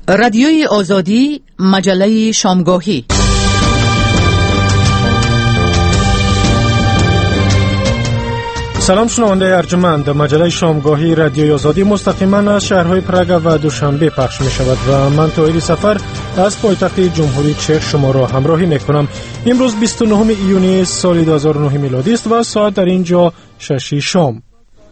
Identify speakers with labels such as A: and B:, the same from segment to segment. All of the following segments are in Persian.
A: رادیوی آزادی، مجله شامگاهی.
B: سلام شنونده ارجمند، مجله شامگاهی رادیوی آزادی مستقیما از شهرهای پراگ و دوشنبه پخش می شود و من توحید سفر از پایتخت جمهوری چک شما را همراهی می کنم. امروز 29 ایونی سال 2009 میلادی است و ساعت در اینجا 6 شام.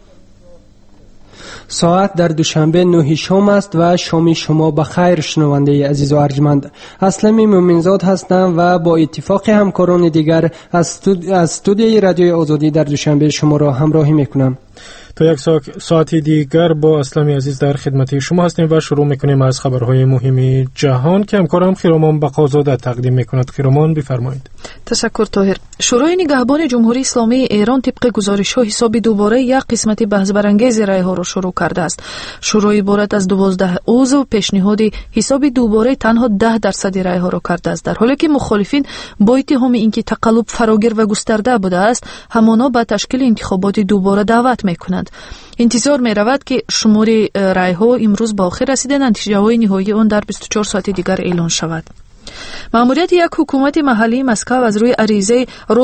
C: ساعت در دوشنبه 9 شام است و شام شما بخیر شنونده عزیز و ارجمند. اسلمی مومنزاد هستم و با اتفاق همکاران دیگر از استودیوی رادیوی آزادی در دوشنبه شما را همراهی میکنم.
B: تا یک ساعت دیگر با اسلامی عزیز در خدمت شما هستیم و شروع میکنیم از خبرهای مهم جهان که همکارم خیرامان بقازاده تقدیم میکند. خیرامان بفرمایید.
D: تشکر طاهر. شورای نگهبان جمهوری اسلامی ایران طبق گزارش‌ها حساب دوباره یک قسمت بحث برانگیز رای‌ها را شروع کرده است. شورای عبارت از 12 عضو پیشنهاد حساب دوباره تنها 10% رای‌ها را کرده است، در حالی که مخالفین با اتهام اینکه تقلب فراگیر و گسترده بوده است همانا به تشکیل انتخابات دوباره دعوت می‌کنند. انتظار می‌رود که شمار رای‌ها امروز به آخر رسیده، نتیجه‌های نهایی آن در 24 ساعت دیگر اعلان شود. ماموریت یک حکومت محلی مسکو از روی عریضه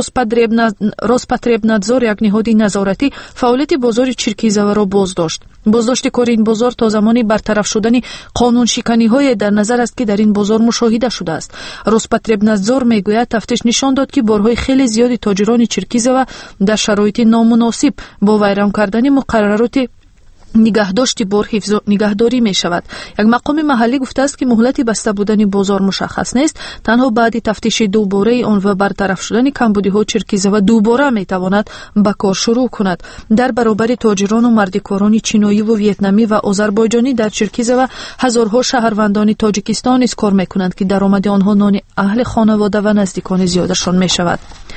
D: روسپاتربنادزور یک نهاد نظارتی فعالیت بازار چرکیزه را بازداشت کار این بازار تا زمانی برطرف شدن قانون شکنی‌های در نظر است که در این بازار مشاهده شده است. روسپاتربنادزور میگوید تفتیش نشان داد که بارهای خیلی زیادی تاجران چرکیزه در شرایط نامناسب با ویران کردن مقررات نگهداشت بار حفظ و نگهداری می شود. یک مقام محلی گفته است که مهلت بسته بودن بازار مشخص نیست، تنها بعد تفتیش دوباره آن و برطرف شدن کمبودی‌ها چرکیزه و دوباره می تواند به کار شروع کند. در برابر تاجران و مردکاران چینایی و ویتنامی و آذربایجانی در چرکیزه و هزارها شهروندان تاجیکستان نیز کار می کنند که درآمد آنها نان اهل خانواده و نزدیکان زیادشان می شود.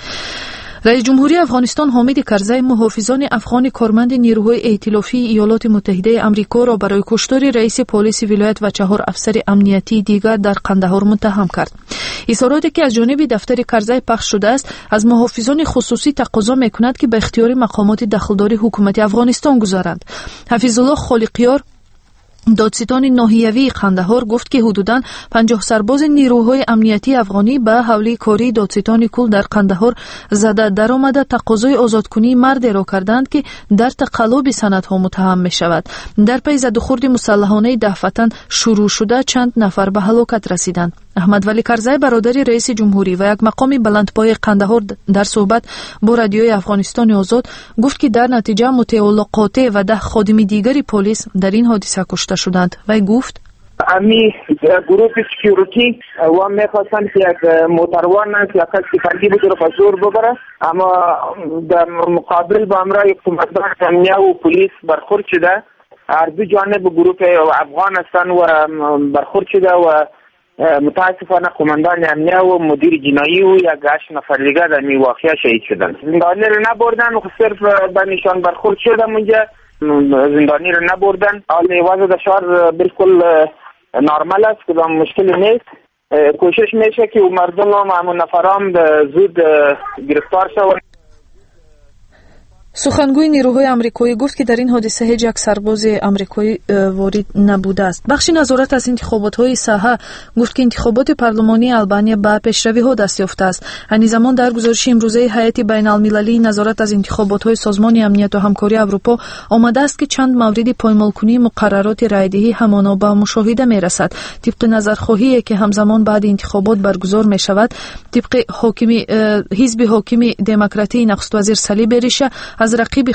D: رئیس جمهوری افغانستان حامد کرزی محافظان افغان کارمند نیروهای ائتلافی ایالات متحده آمریکا را برای کشتار رئیس پلیس ولایت و 4 افسر امنیتی دیگر در قندهار متهم کرد. اظهاراتی که از جانب دفتر کرزی پخش شده است از محافظان خصوصی تقاضا می‌کند که به اختیار مقامات دخلدار حکومت افغانستان گذارند. حفیظ الله خالقیار دادستان ناحیوی قندهار گفت که حدوداً 50 سرباز نیروهای امنیتی افغانی به حوله کاری دادستان کل در قندهار زده در آمده تقاضای آزادکنی مردی را کردند که در تقلب سندها متهم می شود. در پی زدوخورد مسلحانه دهفتن شروع شده چند نفر به هلاکت رسیدند. احمد ولی کرزی برادر رئیس جمهوری و یک مقام بلندپایه قندهار در صحبت با رادیوی افغانستان آزاد گفت که در نتیجه متعلقات و 10 خادم دیگری پلیس در این حادثه کشته شدند. وی گفت
E: امی گروه سکیوریتی و میخواستن که یک موتروان که یک سپردی بود رو زور ببره، اما در مقابل با امرای قماندان امنیه و پلیس برخورد شده. هر دو جانب گروه افغان هستند و برخورد شده و متاسفانه قماندان امنیه و مدیر جنایی و یک 8 نفر دیگه در این واقعه شهید شدن. زندانی رو نبردن، صرف به نشان برخورد شدن، اونجا زندانی رو نبردن. حال وضع دشار بالکل نرمال است، کدام مشکلی نیست. کوشش میشه که مردم هم همون نفرام زود گرفتار شوند.
D: سخنگوی نیروهای آمریکایی گفت که در این حادثه هیچ یک سرباز آمریکایی وارد نبوده است. بخش نظارت از انتخابات‌های ساحه گفت که انتخابات پارلمانی آلبانیا به پیشروی‌ها دست یافته است. همین زمان در گزارش امروزه هیئت بین‌المللی نظارت از انتخابات‌های سازمان امنیت و همکاری اروپا آمده است که چند مورد پایمال‌کنی مقررات رایدهی همانا به مشاهده می‌رسد. طبق نظرخواهی که همزمان بعد انتخابات برگزار می‌شود، طبق حزب حاکم دموکراتی نخست وزیر صلی بریشه از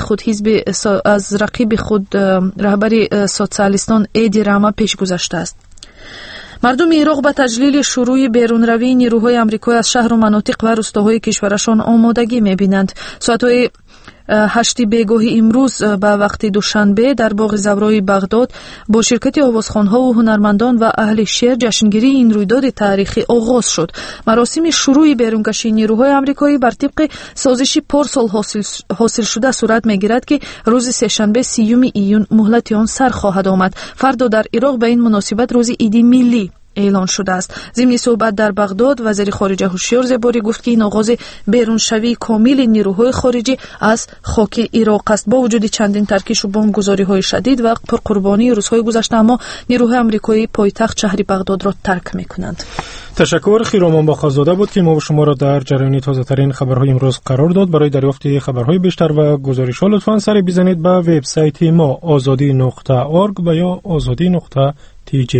D: رقیب خود رهبر سوسیالیستان ایدی راما پیش گذشته است. مردم عراق به تجلیل شروع بیرونروی نیروهای آمریکایی از شهر و مناطق و روستاهای کشورشان آمادگی می‌بینند. ساعت‌های 8 بیگاه امروز به وقت دوشنبه در باغ زورای بغداد با شرکت آوازخوان‌ها و هنرمندان و اهل شعر جشنگیری این رویداد تاریخی آغاز شد. مراسم شروع بیرونکشی نیروهای آمریکایی بر طبق سازش پارسال حاصل شده صورت می‌گیرد که روز سه‌شنبه 30 ایون مهلت آن سر خواهد آمد. فردا در عراق به این مناسبت روز عید ملی اعلان شده است. ضمن صحبت در بغداد وزیر خارجه هوشیار زباری گفت که این آغاز بیرونشوی کامل نیروهای خارجی از خاک عراق است. با وجود چندین ترکیش و بمبگذاری‌های شدید و پرقربانی روزهای گذشته، اما نیروهای آمریکایی پایتخت شهر بغداد را ترک می‌کنند.
B: تشکر. خیرامان باخازاده بود که ما شما را در جریان تازه‌ترین خبرهای امروز قرار داد. برای دریافت خبرهای بیشتر و گزارش‌ها لطفاً سری بزنید به وبسایت ما azadi.org و یا azadi.tj.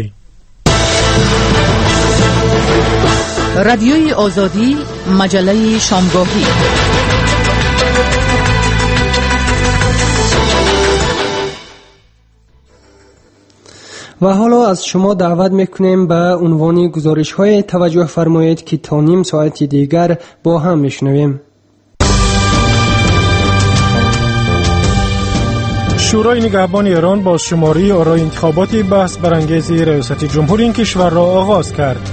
A: رادیوی آزادی، مجله شامگاهی.
C: و حالا از شما دعوت میکنیم به عنوان گزارش های توجه فرمایید که تا نیم ساعت دیگر با هم میشنویم.
B: شورای نگهبان ایران با شماری آرای انتخاباتی بحث برانگیز ریاست جمهوری این کشور را آغاز کرد.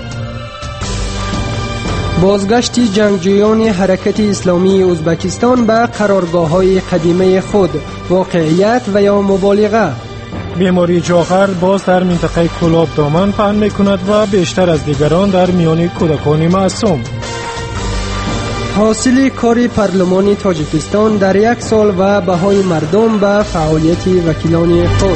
C: بازگشت جنگجویان حرکت اسلامی ازبکستان به قرارگاه‌های قدیمی خود، واقعیت و یا مبالغه.
B: بیماری جاغر باز در منطقه کلاب دامن پهن می‌کند و بیشتر از دیگران در میان کودکان معصوم.
C: حاصل کار پارلمان تاجیکستان در یک سال و بهای مردم به فعالیت وکیلان خود.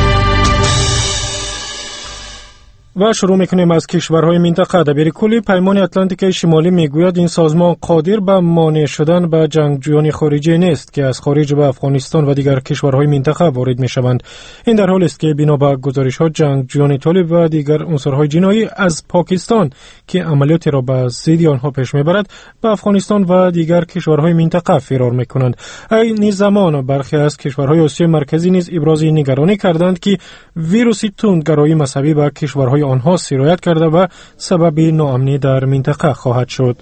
B: و شروع میکنیم از کشورهای منطقه. دبیر کلی پیمان اتلانتیک شمالی میگوید این سازمان قادر به مانع شدن به جنگجویان خارجی نیست که از خارج به افغانستان و دیگر کشورهای منطقه وارد میشوند. این در حالی است که بنا به گزارش‌ها جنگجویان طالب و دیگر عنصرهای جنایی از پاکستان که عملیاتی را به ضد آنها پیش میبرد به افغانستان و دیگر کشورهای منطقه فرار میکنند. این زمان برخی از کشورهای آسیای مرکزی نیز ابراز نگرانی کردند که ویروس تندگرایی مذهبی به کشورهای آنها سرایت کرده و سبب ناامنی در منطقه خواهد شد.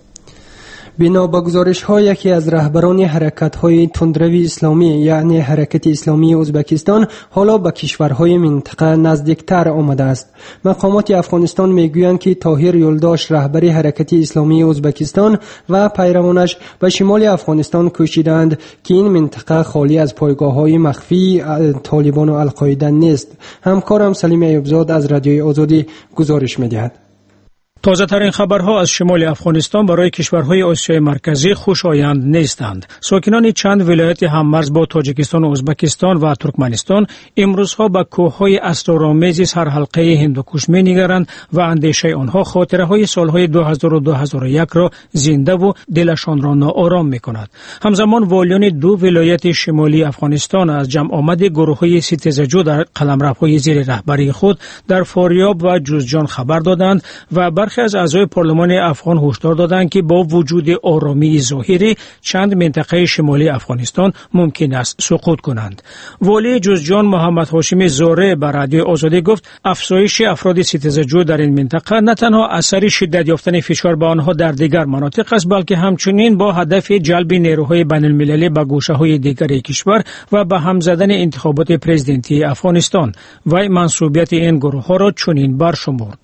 C: بنا به گزارش‌ها یکی از رهبران حرکت‌های تندروی اسلامی یعنی حرکت اسلامی ازبکستان حالا به کشورهای منطقه نزدیکتر آمده است. مقامات افغانستان میگویند که طاهر یلداش رهبر حرکت اسلامی ازبکستان و پیروانش به شمال افغانستان کوشیدند که این منطقه خالی از پایگاه‌های مخفی طالبان و القاعده نیست. همکارم سلیم ایوبزاد از رادیوی آزادی گزارش می‌دهد.
F: تازه ترین خبرها از شمال افغانستان برای کشورهای آسیای مرکزی خوشایند نیستند. ساکنان چند ولایت هممرز با تاجیکستان و ازبکستان و ترکمنستان امروزها به کوههای اسرارآمیز سرحلقه هندوکش می‌نگرند و اندیشه آنها خاطره‌های سالهای 2000 و 2001 را زنده و دلشان را ناآرام می‌کند. همزمان والیان دو ولایت شمالی افغانستان از جمع آمد گروه‌های ستیزجو در قلمروهای زیر رهبری خود در فاریاب و جوزجان خبر دادند و برخی از اعضای پارلمان افغان هشدار دادند که با وجود آرامی ظاهری چند منطقه شمالی افغانستان ممکن است سقوط کنند. والی جوزجان محمد هاشمی زوره بر رادیو آزادی گفت افزایش افراد ستیزجو در این منطقه نه تنها اثر شدت یافتن فشار به آنها در دیگر مناطق است بلکه همچنین با هدف جلب نیروهای بین المللی به گوشه‌های دیگر کشور و به هم زدن انتخابات پرزیدنتی افغانستان و منسوبیت این گروه‌ها را چنین برشمرد.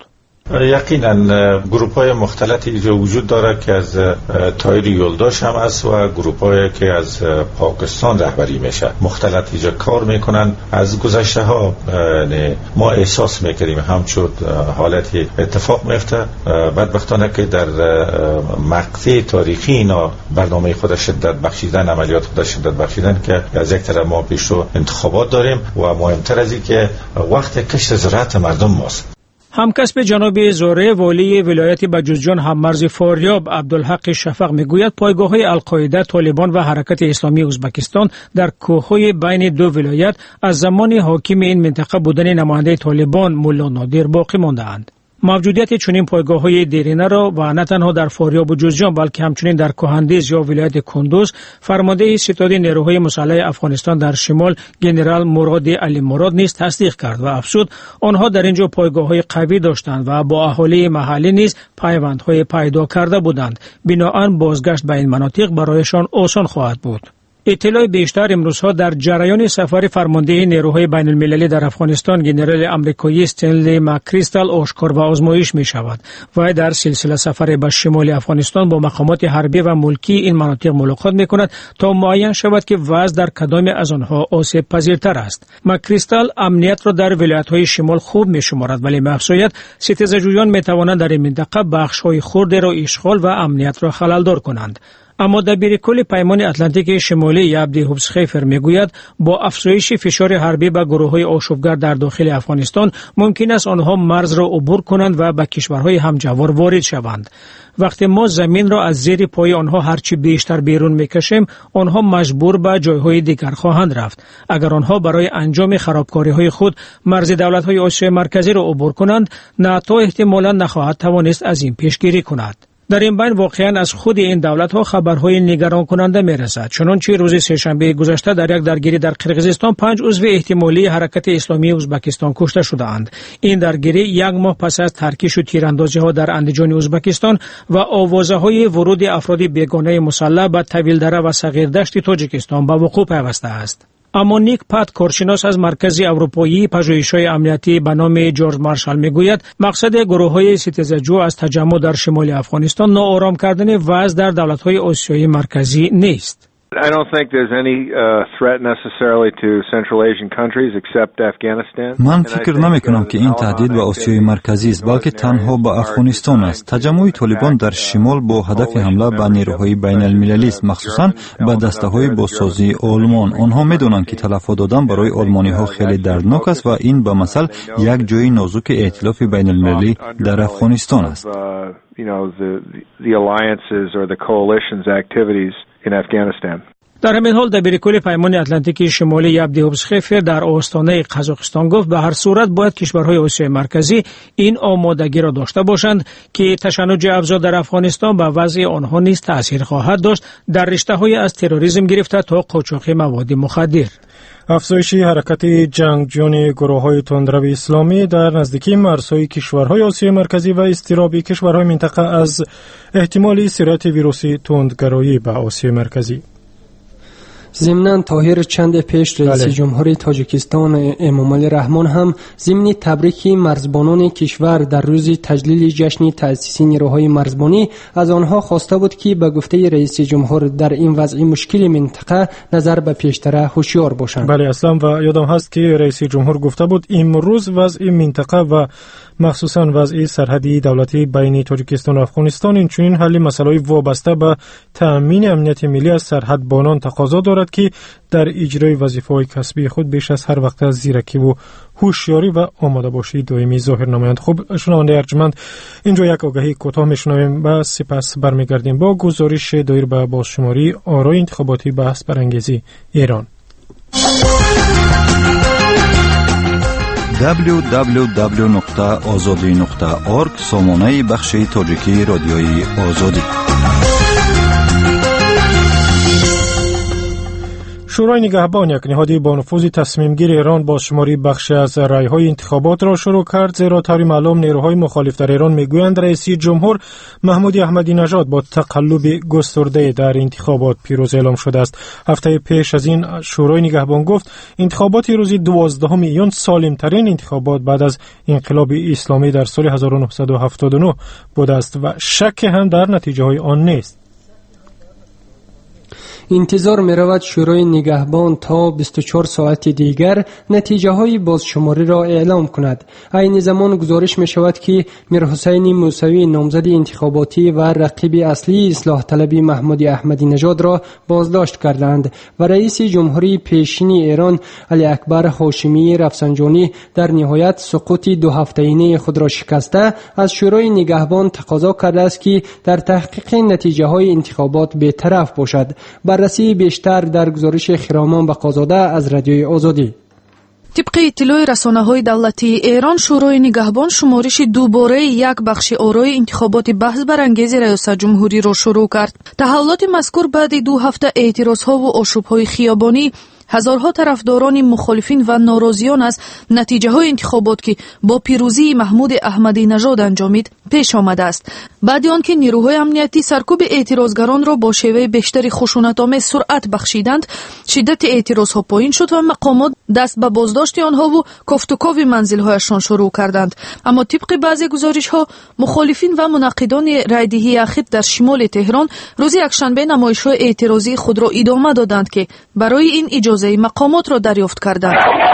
G: یقینا گروپ‌های مختلفی اینجا وجود دارد که از طاهر یلداش هم است و گروپ‌هایی که از پاکستان رهبری میشه مختلف اینجا کار میکنن. از گذشته ها ما احساس میکردیم همچون حالتی اتفاق میفته. بدبختانه که در مقطع تاریخی اینا برنامه خود شدت بخشیدن، عملیات خود شدت بخشیدن که از یک طرف ما پیشرو انتخابات داریم و مهمتر از این که وقت کشت زراعت مردم ماست.
F: همکسب جناب زوره والی ولایت بجوزجان هممرز فاریاب عبدالحق شفق میگوید پایگاه‌های القاعده، طالبان و حرکت اسلامی ازبکستان در کوههای بین دو ولایت از زمان حاکم این منطقه بودن نماینده طالبان ملا نادر باقی مانده‌اند. موجودیت چنین پایگاه‌های دیرینه را و نه تنها در فاریاب و جوزجان بلکه همچنین در کهندیز یا ولایت کندوز فرمانده ستاد نیروهای مسلح افغانستان در شمال ژنرال مراد علی مراد نیز تصدیق کرد و افزود آنها در اینجا پایگاه‌های قوی داشتند و با اهالی محلی نیز پیوندهای پیدا کرده بودند. بنابراین بازگشت به این مناطق برایشان آسان خواهد بود. اطلاع بیشتر امروزها در جریان سفر فرمانده نیروهای بین المللی در افغانستان گنرال آمریکایی استنلی مکریستال آشکار و آزمایش می شود و در سلسله سفر به شمال افغانستان با مقامات حربی و ملکی این مناطق ملاقات می کند تا معین شود که وضع در کدام از آنها آسیب پذیرتر است. مکریستال امنیت را در ولایت‌های شمال خوب می شمارد ولی مخصوصیت ستیزجویان می توانند در این منطقه بخش‌های خرد را اشغال و امنیت را خلل‌دار کنند. اما دبیر کل پیمان اتلانتیک شمالی یابدی هوبسخیفر میگوید با افزایش فشار حربی به گروه‌های آشوبگر در داخل افغانستان ممکن است آنها مرز را عبور کنند و به کشورهای همجوار وارد شوند. وقتی ما زمین را از زیر پای آنها هرچی بیشتر بیرون میکشیم آنها مجبور به جایهای دیگر خواهند رفت. اگر آنها برای انجام خرابکاری‌های خود مرز دولت‌های آسیای مرکزی را عبور کنند ناتو احتمالاً نخواهد توانست از این پیشگیری کند. در این بین واقعا از خود این دولت‌ها خبرهای نگران کننده می‌رسد. چنانچه روز سه‌شنبه گذشته در یک درگیری در قرقیزستان 5 عضو احتمالی حرکت اسلامی ازبکستان کشته شدند. این درگیری یک ماه پس از ترکیش و تیراندازی‌ها در اندیجان ازبکستان و آوازه‌های ورود افراد بیگانه مسلح به طویل‌دره و صغیردشت تاجیکستان به وقوع پیوسته است. اما نیک پات کارشناس از مرکز اروپایی پژوهش‌های امنیتی به نام جورج مارشال میگوید مقصد گروه‌های ستیزجو از تجمع در شمال افغانستان ناآرام کردن وضع در دولت‌های آسیای مرکزی نیست.
H: I don't think there's any threat necessarily to Central Asian countries except Afghanistan.
I: من فکر نمی کنم که این تهدید به آسیای مرکزی است بلکه تنها به افغانستان است. تجمع طالبان در شمال با هدف حمله به نیروهای بین المللی است، مخصوصا به دسته‌های بازسازی آلمان. آنها می‌دانند که تلفات دادن برای آلمانی‌ها خیلی دردناک است و این به مثل یک جای نازک ائتلاف بین المللی در افغانستان است.
H: The alliances or the coalition's activities in Afghanistan.
F: در همین حال دبیر کل پیمان اتلانتیک شمالی یابدی هوبسخیفر در آستانه قزاقستان گفت به هر صورت باید کشورهای آسیای مرکزی این آمادگی را داشته باشند که تشنج افزود در افغانستان به وضع آنها نیز تأثیر خواهد داشت در رشته‌های از تروریسم گرفته تا قاچاق مواد مخدر.
B: افزایش حرکت جنگجویان گروه‌های تندرو اسلامی در نزدیکی مرزهای کشورهای آسیای مرکزی و اضطراب کشورهای منطقه از احتمال سرایت ویروس تندگرایی به آسیای مرکزی.
C: ضمناً طاهر چند پیش رئیس جمهوری تاجیکستان امامعلی رحمان هم ضمن تبریک مرزبانان کشور در روز تجلیل جشن تأسیس نیروهای مرزبانی از آنها خواسته بود که به گفته رئیس جمهور در این وضع مشکل منطقه نظر به پیشتر هوشیار باشند.
B: بله اصلا و یادم هست که رئیس جمهور گفته بود امروز وضع منطقه و مخصوصاً وضع سرحدی دولتی بین تاجیکستان و افغانستان اینچنین حل مسائل وابسته به تأمین امنیت ملی از سرحدبانان تقاضا دارد که در اجرای وظیفه‌های کسبی خود بیش از هر وقت از زیرکی و هوشیاری و آماده باشی دائمی ظاهر نمایند. خب شنونده ارجمند، اینجا یک آگهی کوتاه میشنویم و سپس برمیگردیم با گزارش دایر به بازشماری آرای انتخاباتی بحث برانگیزی ایران.
I: www.azadi.org سامانه بخش تاجیکی رادیوی آزادی.
B: شورای نگهبان یک نهاد با نفوذ تصمیم گیر ایران بازشماری بخشی از رأی‌های انتخابات را شروع کرد، زیرا طوری معلوم نیروهای مخالف در ایران میگویند رئیس جمهور محمود احمدی نژاد با تقلب گسترده در انتخابات پیروز اعلام شده است. هفته پیش از این شورای نگهبان گفت انتخابات روز 12 ایون سالم‌ترین انتخابات بعد از انقلاب اسلامی در سال 1979 بوده است و شک هم در نتیجه‌های آن نیست.
C: انتظار می رود شورای نگهبان تا 24 ساعت دیگر نتیجه های بازشماری را اعلام کند. این زمان گزارش می شود که میرحسین موسوی نامزد انتخاباتی و رقیب اصلی اصلاح طلبی محمود احمدی نژاد را بازداشت کردند و رئیس جمهوری پیشین ایران علی اکبر هاشمی رفسنجانی در نهایت سقوط 2 هفته‌ای خود را شکسته از شورای نگهبان تقاضا کرده است که در تحقیق نتیجه های انتخابات بی‌طرف باشد. بررسی بیشتر در گزارش خرامان بقازاده از رادیوی آزادی.
D: طبق اطلاع رسانه‌های دولتی ایران، شورای نگهبان شمارش دوباره یک بخش آرای انتخابات بحث برانگیز ریاست جمهوری را شروع کرد. تحولات مذکور بعد 2 هفته اعتراض‌ها و آشوب‌های خیابانی ҳазорҳо тарафдорони мухолифин ва норозиён аз натиҷаҳои интихобот ки бо пирӯзии маҳмуди аҳмадинажод анҷомид пеш омадааст. баъди он ки нирӯҳои амниятӣ саркӯби эътирозгаронро бо шеваи бештари хушунатомез суръат бахшиданд, шиддати эътирозҳо поин шуд ва мақомот даст ба боздошти онҳову кофтукови манзилҳояшон шурӯъ карданд. аммо тибқи баъзе гузоришҳо мухолифин ва мунаққидони райдиҳии ахир дар шимоли теҳрон рӯзи якшанбе намоишҳои эътирозии худро идома доданд ки барои ин иҷозаи мақомотро дарёфт карданд.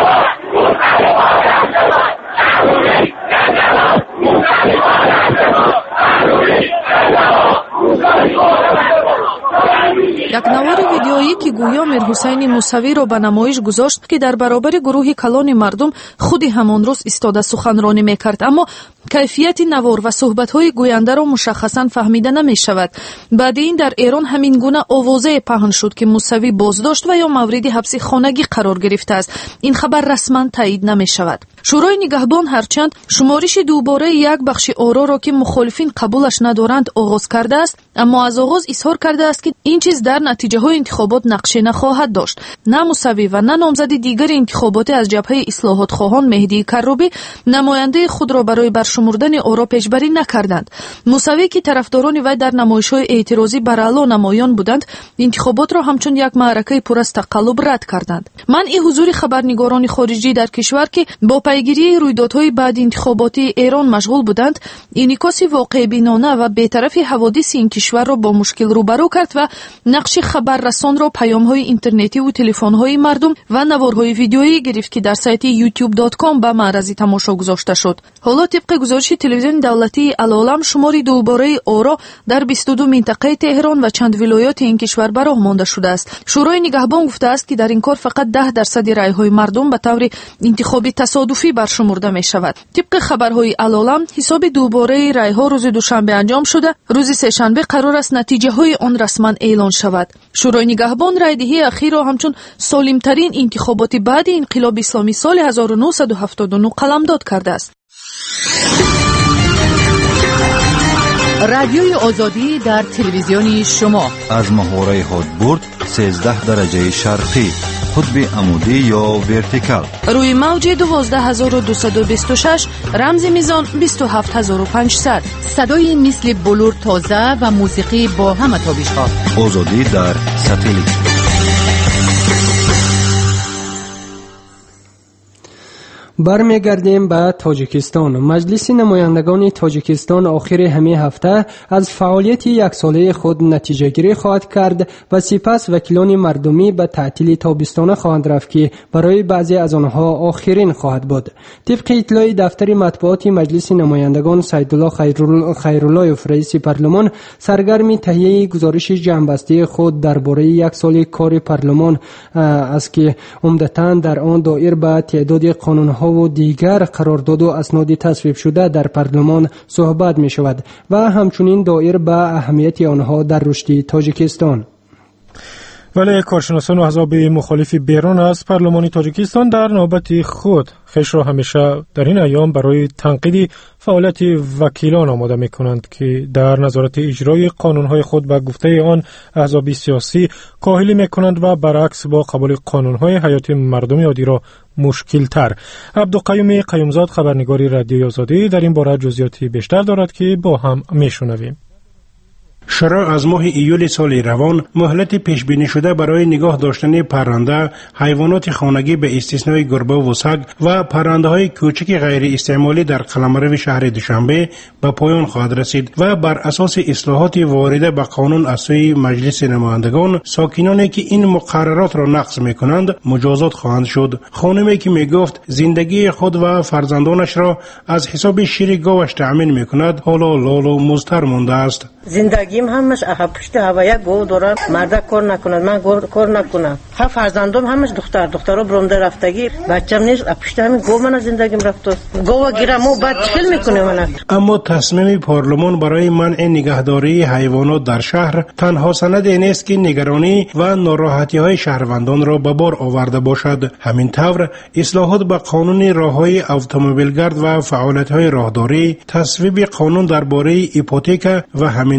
D: як навори видеоӣ ки гӯё Мирҳусайни Мусавиро ба намоиш гузошт, ки дар баробари гурӯҳи калони мардум худи ҳамон рӯз истода суханронӣ мекард, аммо кайфияти навор ва суҳбатҳои гӯяндаро мушаххасан фаҳмида намешавад. баъди ин дар Эрон ҳамин гуна овозае паҳн шуд ки Мусавӣ боздошт ва ё мавриди ҳабси хонагӣ қарор гирифтааст. ин хабар расман таъид намешавад. шӯрои нигаҳбон ҳарчанд шумориши дубораи як бахши ороро ки мухолифин қабулаш надоранд оғоз кардааст, аммо аз оғоз изҳор кардааст ки ин чиз дар натиҷаҳои интихобот нақше нахоҳад дошт. на Мусавӣ ва на номзади дигари интихоботӣ аз ҷабҳаи ислоҳотхоҳон Меҳдии Каррубӣ намояндаи худро барои баршумурдани оро пешбарӣ накарданд. Мусавӣ ки тарафдорони вай дар намоишҳои эътирозӣ бараъло намоён буданд, интихоботро ҳамчун як маъракаи пур аз тақаллуб рад карданд. манъи ҳузури хабарнигорони хориҷӣ дар кишвар ки бо пайгирии рӯйдодҳои баъди интихоботии Эрон машғул буданд, инъикоси воқеъбинона ва бетарафи ҳаводиси ин кишварро бо мушкил рӯбарӯ кард ва нақши хабаррасонро паёмҳои интернетиву телефонҳои мардум ва наворҳои видеоӣ гирифт ки дар сайти youtube.com ба маърази тамошо гузошта шуд. ҳоло тибқи гузориши телевизиони давлатии Алолам шумори дубораи оро дар 22 минтақаи Теҳрон ва чанд вилоёти ин кишвар ба роҳ монда шудааст. шӯрои нигаҳбон гуфтааст ки дар ин кор фақат 10% райҳои мардум ба таври интихоби тасодуфӣ баршумурда мешавад. тибқи хабарҳои Алолам ҳисоби дубораи райҳо рӯзи душанбе анҷом шуда, рӯзи сешанбе қарор аст натиҷаҳои он расман эълон шавад. шӯрои нигаҳбон райдиҳии ахирро ҳамчун солимтарин интихоботи баъди инқилоби исломӣ соли 1979 қаламдод кардааст.
A: رادیوی آزادی در تلویزیونی شما
I: از ماهواره هادبورد 13 درجه شرقی، قطب عمودی یا ورتیکال،
D: روی موج 12226 رمز میزان 27500.
A: صدای مثل بلور تازه و موسیقی با همه تابش‌ها.
I: آزادی در ساتلیت.
C: برمیگردیم به تاجیکستان. مجلس نمایندگان تاجیکستان آخر همین هفته از فعالیت یک ساله خود نتیجه گیری خواهد کرد و سپس وکیلان مردمی به تعطیل تابستانه خواهند رفت که برای بعضی از آنها آخرین خواهد بود. طبق اطلاع دفتر مطبوعات مجلس نمایندگان، سیدالله خیراللهیف رئیس پارلمان سرگرم تهیه گزارش جنبسته خود درباره یک سال کار پارلمان است که عمدتاً در آن دایر به تعداد قانون‌ها و دیگر قرارداد و اسناد تصویب شده در پارلمان صحبت می شود و همچنین دایر به اهمیت آنها در رشد تاجیکستان.
B: ولی کارشناسان و احزاب مخالف بیرون از پارلمان تاجیکستان در نوبت خود خیش را همیشه در این ایام برای تنقید فعالیت وکیلان آماده می کنند که در نظارت اجرای قانونهای خود به گفته آن احزاب سیاسی کاهلی می کنند و برعکس با قبول قانونهای حیات مردم عادی را مشکل تر. عبدالقیوم قیومزاد خبرنگاری رادیوی آزادی در این باره جزئیاتی بیشتر دارد که با هم میشنویم.
J: شورا از ماه ایول سال روان مهلت پیش بینی شده برای نگاه داشتن پرنده، حیوانات خانگی به استثنای گربه و سگ و پرنده های کوچک غیر استعمالی در قلمرو شهر دوشنبه به پایان خواهد رسید و بر اساس اصلاحات وارده به قانون از سوی مجلس نمایندگان، ساکنانی که این مقررات را نقض میکنند مجازات خواهند شد. خانمی که میگفت زندگی خود و فرزندانش را از حساب شیر گاوش تأمین میکند حالا لال و مضطر مانده است.
K: زندگیم همش پشت هوایی گو دارم، مرد کار نکند، من کار نکنم. فرزندم همش دخترها برونده رفتگی، بچه‌م نیست، پشت همین گو من زندگیم رفت. گو گیرم و بعد چیل میکنه من.
J: اما تصمیم پارلمان برای منع نگهداری حیوانات در شهر تنها سند نیست که نگرانی و ناراحتی های شهروندان را به بار آورده باشد. همین طور اصلاحات به قانون راههای اتومبیلگرد و فعالیت های راهداری، تصویب قانون درباره هیپوتک و همین طور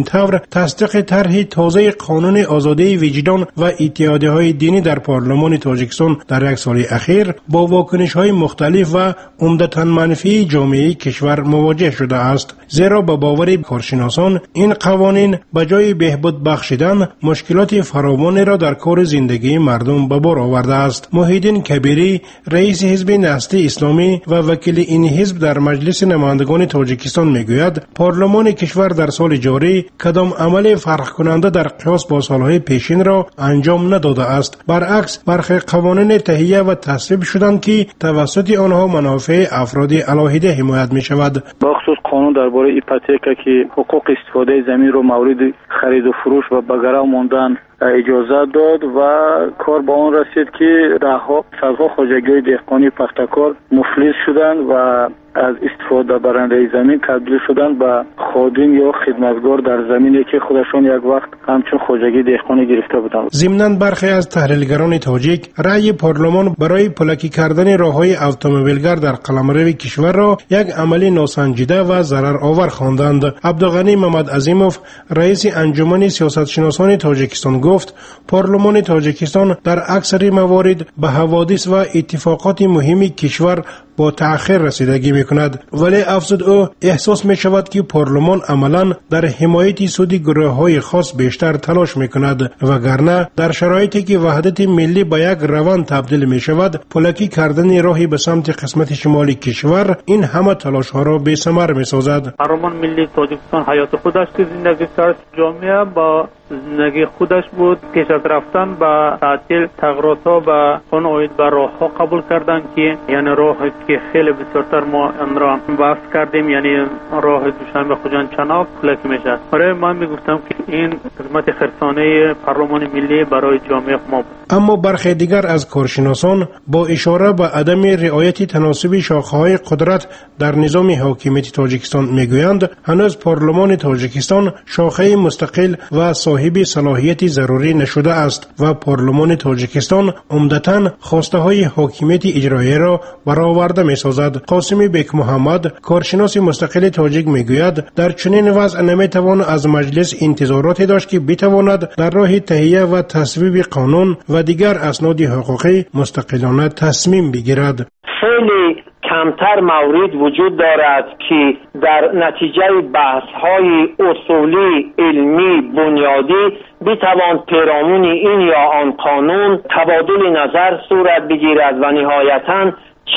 J: تصدیق طرح تازه قانون آزادی وجدان و اتحادیه‌های دینی در پارلمان تاجیکستان در یک سال اخیر با واکنش‌های مختلف و عمدتاً منفی جامعه کشور مواجه شده است، زیرا به باور کارشناسان این قوانین به جای بهبود بخشیدن مشکلات فراوانی را در کار زندگی مردم به بار آورده است. محیدین کبیری، رئیس حزب نسل اسلامی و وکیل این حزب در مجلس نمایندگان تاجیکستان میگوید پارلمان کشور در سال جاری کدام عمل فرق کننده در قیاس با سالهای پیشین را انجام نداده است. برعکس برخی قوانین تهیه و تصویب شدند که توسط آنها منافع افراد علاهده حمایت می شود.
L: بخصوص قانون درباره ایپوتک که حقوق استفاده زمین رو مورد خرید و فروش و بگرا ماندن اجازه داد و کار با اون رسید که دهها صدها خواجگی‌های دهقانی پختکار مفلس شدند و از استفاده برنده زمین تبدیل شدند به خادم یا خدمتگار در زمینی که خودشان یک وقت همچون خواجگی دهقانی گرفته بودند.
J: ضمناً برخی از تحلیلگران تاجیک رأی پارلمان برای پلکی کردن راههای اتومبیلگر در قلمرو کشور را یک عمل ناسنجیده و ضرر آور خواندند. عبدالغنی محمد عظیموف، رئیس انجمن سیاستشناسان تاجیکستان، گفت پارلمان تاجیکستان در اکثر موارد به حوادث و اتفاقات مهم کشور با تأخیر رسیدگی میکند، ولی افزود او احساس می شود که پارلمان عملاً در حمایت سود گروه‌های خاص بیشتر تلاش میکند، وگرنه در شرایطی که وحدت ملی به یک روند تبدیل می شود پلکی کردن راهی به سمت قسمت شمالی کشور این همه تلاش ها را بی ثمر می سازد.
M: پارلمان ملی تاجیکستان حیات خودش که زندگی کرد، جامعه با زندگی خودش بود، پیش از رفتن به تعطیل تغییرات ها به اون اوید به راه ها قبول کردن که یعنی راه که خیلی بسیارتر ما آن را بحث کردیم، یعنی راه دوشنبه خوجان چناق پلکی میشه. برای من میگفتم که این خدمت خرسانه پارلمان ملی برای جامعه ما بود.
J: اما برخی دیگر از کارشناسان با اشاره به عدم رعایت تناسب شاخه‌های قدرت در نظام حاکمیت تاجیکستان میگویند هنوز پارلمان تاجیکستان شاخه مستقل و صاحب صلاحیت ضروری نشده است و پارلمان تاجیکستان عمدتاً خواسته های حاکمیت اجرایی را برآورده می‌سازد. قاسمی بیک محمد، کارشناس مستقل تاجیک میگوید در چنین وضع نمیتوان از مجلس انتظاراتی داشت که بتواند در راه تهیه و تصویب قانون و دیگر اسناد حقوقی مستقلانه تصمیم بگیرد.
N: خیلی کمتر مورد وجود دارد که در نتیجه بحث‌های اصولی علمی بنیادی بتوان پیرامون این یا آن قانون تبادل نظر صورت بگیرد و نهایتاً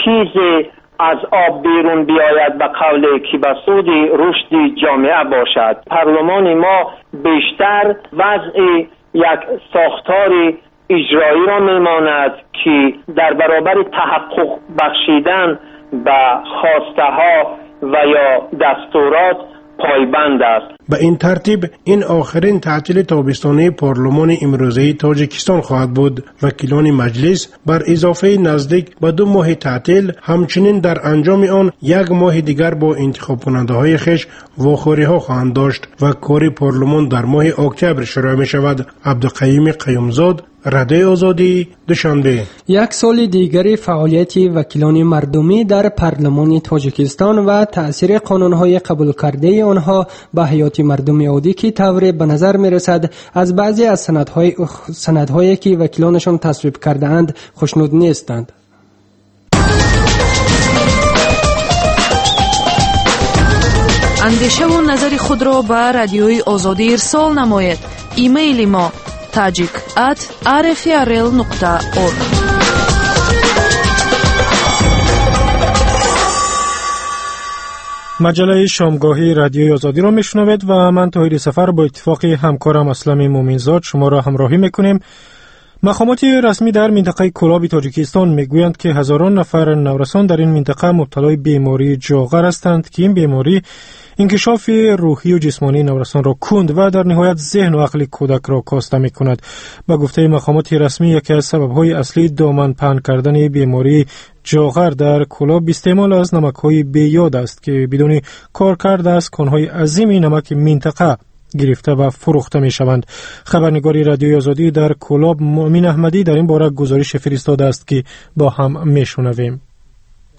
N: چیزی از آب بیرون بیاید به قول که به سود رشد جامعه باشد. پارلمان ما بیشتر وضع یک ساختار اجرایی را میماند که در برابر تحقق بخشیدن به خواسته ها و یا دستورات پایبند است.
J: به این ترتیب این آخرین تعطیل تابستانی پارلمان امروزی تاجیکستان خواهد بود. وکیلان مجلس بر اضافه نزدیک به 2 ماه تعطیل همچنین در انجام آن 1 ماه دیگر با انتخاب کننده های خویش واخوری ها خواهند داشت و کار پارلمان در ماه اکتبر شروع می شود. عبدالقیوم قیومزاد، رادیو آزادی، دوشنبه.
C: یک سال دیگری فعالیت وکیلان مردمی در پارلمان تاجیکستان و تأثیر قانون‌های قبول کرده آنها به حیات مردم عادی که طوری به نظر می‌رسد از بعضی از سندهایی که وکیلانشان تصویب کرده‌اند خوشنود نیستند.
D: اندیشه و نظر خود را به رادیوی آزادی ارسال نماید. ایمیل ما tajik@rfrl.org.
B: مجله شامگاهی رادیوی آزادی را میشنوید و من طاهر سفر با اتفاق همکارم اسلم مومنزاد شما را همراهی میکنیم. مقامات رسمی در منطقه کلاب تاجیکستان میگویند که هزاران نفر نورسان در این منطقه مبتلای بیماری جاغر هستند که این بیماری انکشاف روحی و جسمانی نورسان را کند و در نهایت ذهن و عقل کودک را کاسته میکند. به گفته مقامات رسمی یکی از سببهای اصلی دامن پهن کردن بیماری جاغر در کلاب استعمال از نمک‌های بیاد است که بدون کارکرد از کانهای عظیم نمک منطقه گرفته و فروخته می شوند. خبرنگاری رادیوی آزادی در کلاب مؤمن احمدی در این باره گزارش فرستاده است که با هم می شنویم.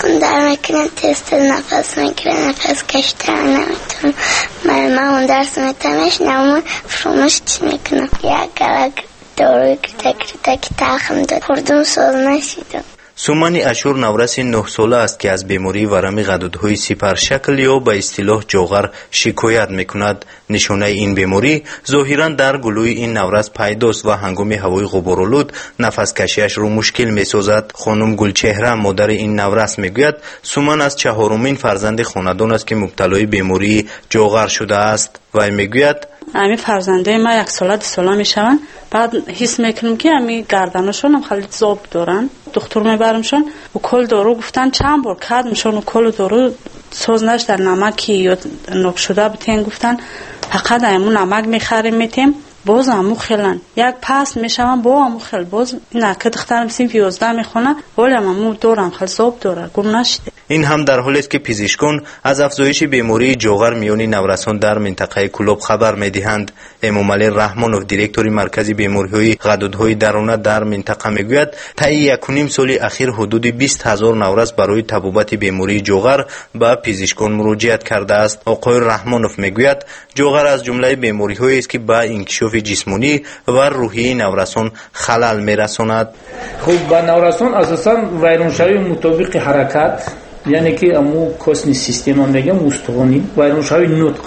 O: خون در میکنه، تست نفس میگیره، نفس کشتر نمیتونه. من اون درس میتمش نمون فراموش میکنم. یک گلک داروی که تخم داد خوردم ساز نشیدم.
P: سومانی اشور نورس 9 ساله است که از بیماری ورم غدودهای سپرشکل یا به اصطلاح جوغر شکایت میکند. نشانه این بیماری ظاهرا در گلوی این نورس پیداست و هنگام هوای غبارآلود نفس کشیش رو مشکل میسازد. خانم گلچهره مادر این نورس میگوید سومان از چهارمین فرزند خاندان است که مبتلای بیماری جوغر شده است و میگوید
Q: امی فرزنده ما 1 ساله 2 ساله میشوند، بعد حس میکنم که امی گردنشون هم خیلی زوب دارن. دکتر میبرمشون و کل دارو گفتن چند بار کردمشون و کل دارو سوز نشد. در نمکی یا نوک شده بتین گفتن فقط امون نمک میخریم میتیم باز امو خیلن یک پس میشوم با امو خیل باز نکه دخترم سیم 11 میخونه ولی امو دارم خیلی زوب داره گم نشده.
P: این هم در حالی است که پزشکان از افزایش بیماری جوغر میان نورسان در منطقه کلوب خبر میدهند. امامعلی رحمانوف دیرکتور مرکز بیماری‌های غدودهای درونه در منطقه میگوید طی 1.5 سال اخیر حدود 20,000 نورس برای تبابت بیماری جوغر به پزشکان مراجعت کرده است. آقای رحمانوف میگوید جوغر از جمله بیماری‌هایی است که به انکشاف جسمانی و روحی نورسان خلل میرساند.
R: خب به نورسان اساساً ویرانشوی مطابق حرکت، یعنی که امو کسنی سیستم هم میگم مستقانی ویرانشوی نطق،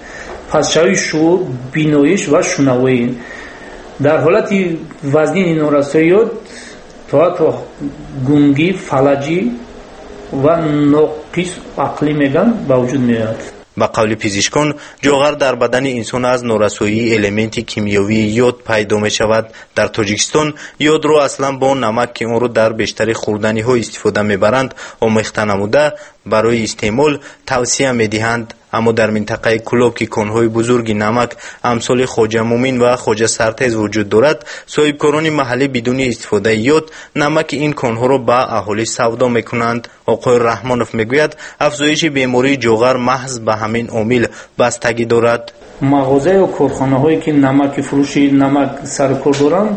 R: پس شوی شعور، بینایش و شنوایی. در حالت وزنی این نورسیات تا گونگی، فلجی و ناقص عقلی میگن به وجود میاد.
P: با قول پزشکان جوغر در بدن انسان از نورسایی الیمنت کیمیایی یود پیدا می شود. در تاجیکستان یود رو اصلا با نمک که اون رو در بیشتر خوردنی ها استفاده می برند آمیخته نموده برای استعمال توصیه می دهند. اما در منطقه کلوب که کانهای بزرگ نمک امثال خواجه مومین و خواجه سرتیز وجود دارد، صاحبکاران محلی بدون استفاده یود نمک این کانها را به اهالی سودا میکنند. آقای رحمانوف میگوید افزایش بیماری جوغر محض به همین عامل بستگی دارد.
R: مغازه و کارخانه هایی که نمک فروشی نمک سر کار دارند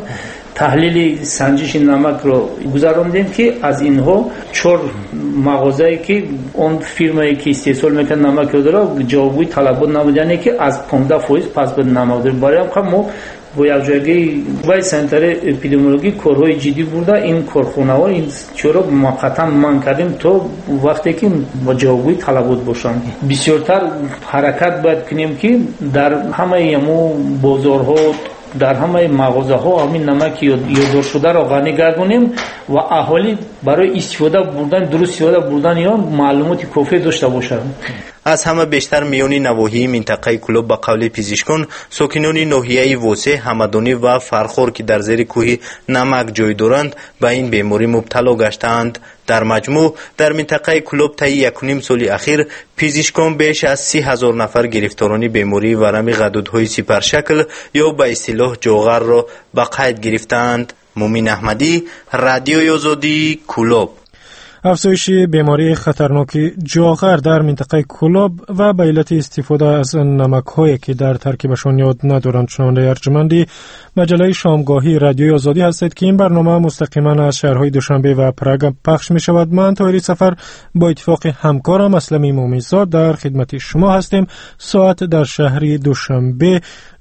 R: تحلیل سنجش نمک رو گذراندیم که از اینها 4 مغازه‌ای که اون فرمایی که استحصال میکنه نمک رو داره جوابی طلبات نمود، یعنی که از 15% پس به نمک داره. برای هم ما با یک جایی وای سنتر اپیدمیولوژی کارهای جدی بوده این کارخانه ها این چرا موقتا من کردیم تو وقتی که با جوابی طلبات باشن. بسیارتر حرکت باید کنیم که در همه بازارها در همه مغازه ها همین نمک یاددار شده را غنی گردونیم و اهالی برای استفاده بردن درست استفاده بردن یا معلومات کافی داشته باشند.
P: از همه بیشتر میانی نواحی منطقه کلوب به قول پزشکان ساکنان ناحیه واسه همدانی و فرخور که در زیر کوه نمک جای دارند به این بیماری مبتلا گشتند. در مجموع در منطقه کلوب طی 1.5 سال اخیر پزشکان بیش از 30,000 نفر گرفتاران بیماری ورم غدودهای سپرشکل یا به اصطلاح جوغر را به قید گرفتند. مومین احمدی، رادیوی آزادی، کلوب.
B: افزایش بیماری خطرناک جوغر در منطقه کلوب و به علت استفاده از نمک‌هایی که در ترکیبشان یود ندارند. شنونده ارجمندی مجله شامگاهی رادیوی آزادی هستید که این برنامه مستقیما از شهرهای دوشنبه و پراگ پخش می شود. من طاهری سفر با اتفاق همکارم اسلمی مومنزاد در خدمت شما هستیم. ساعت در شهر دوشنبه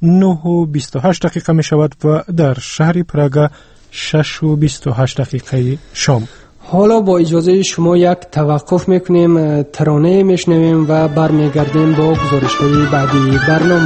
B: 9:28 می شود و در شهر پراگ 6:28 شام.
C: حالا با اجازه شما یک توقف میکنیم، ترانه میشنویم و برمیگردیم با گزارش های بعدی برنامه.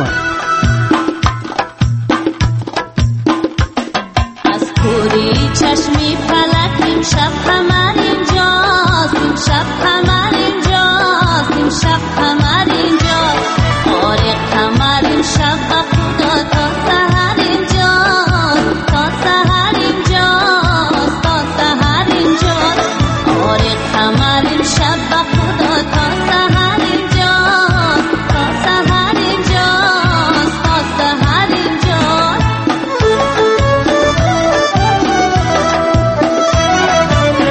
S: از کوری چشمی فلک این شب قمر اینجاست، این شب قمر اینجاست، این شب قمر اینجاست، آره قمر این شب با خدا تا سحر اینجاست، تا سحر اینجاست، تا سحر اینجاست، آره قمر این شب با خدا تا سحر اینجاست، تا سحر اینجاست، تا سحر اینجاست.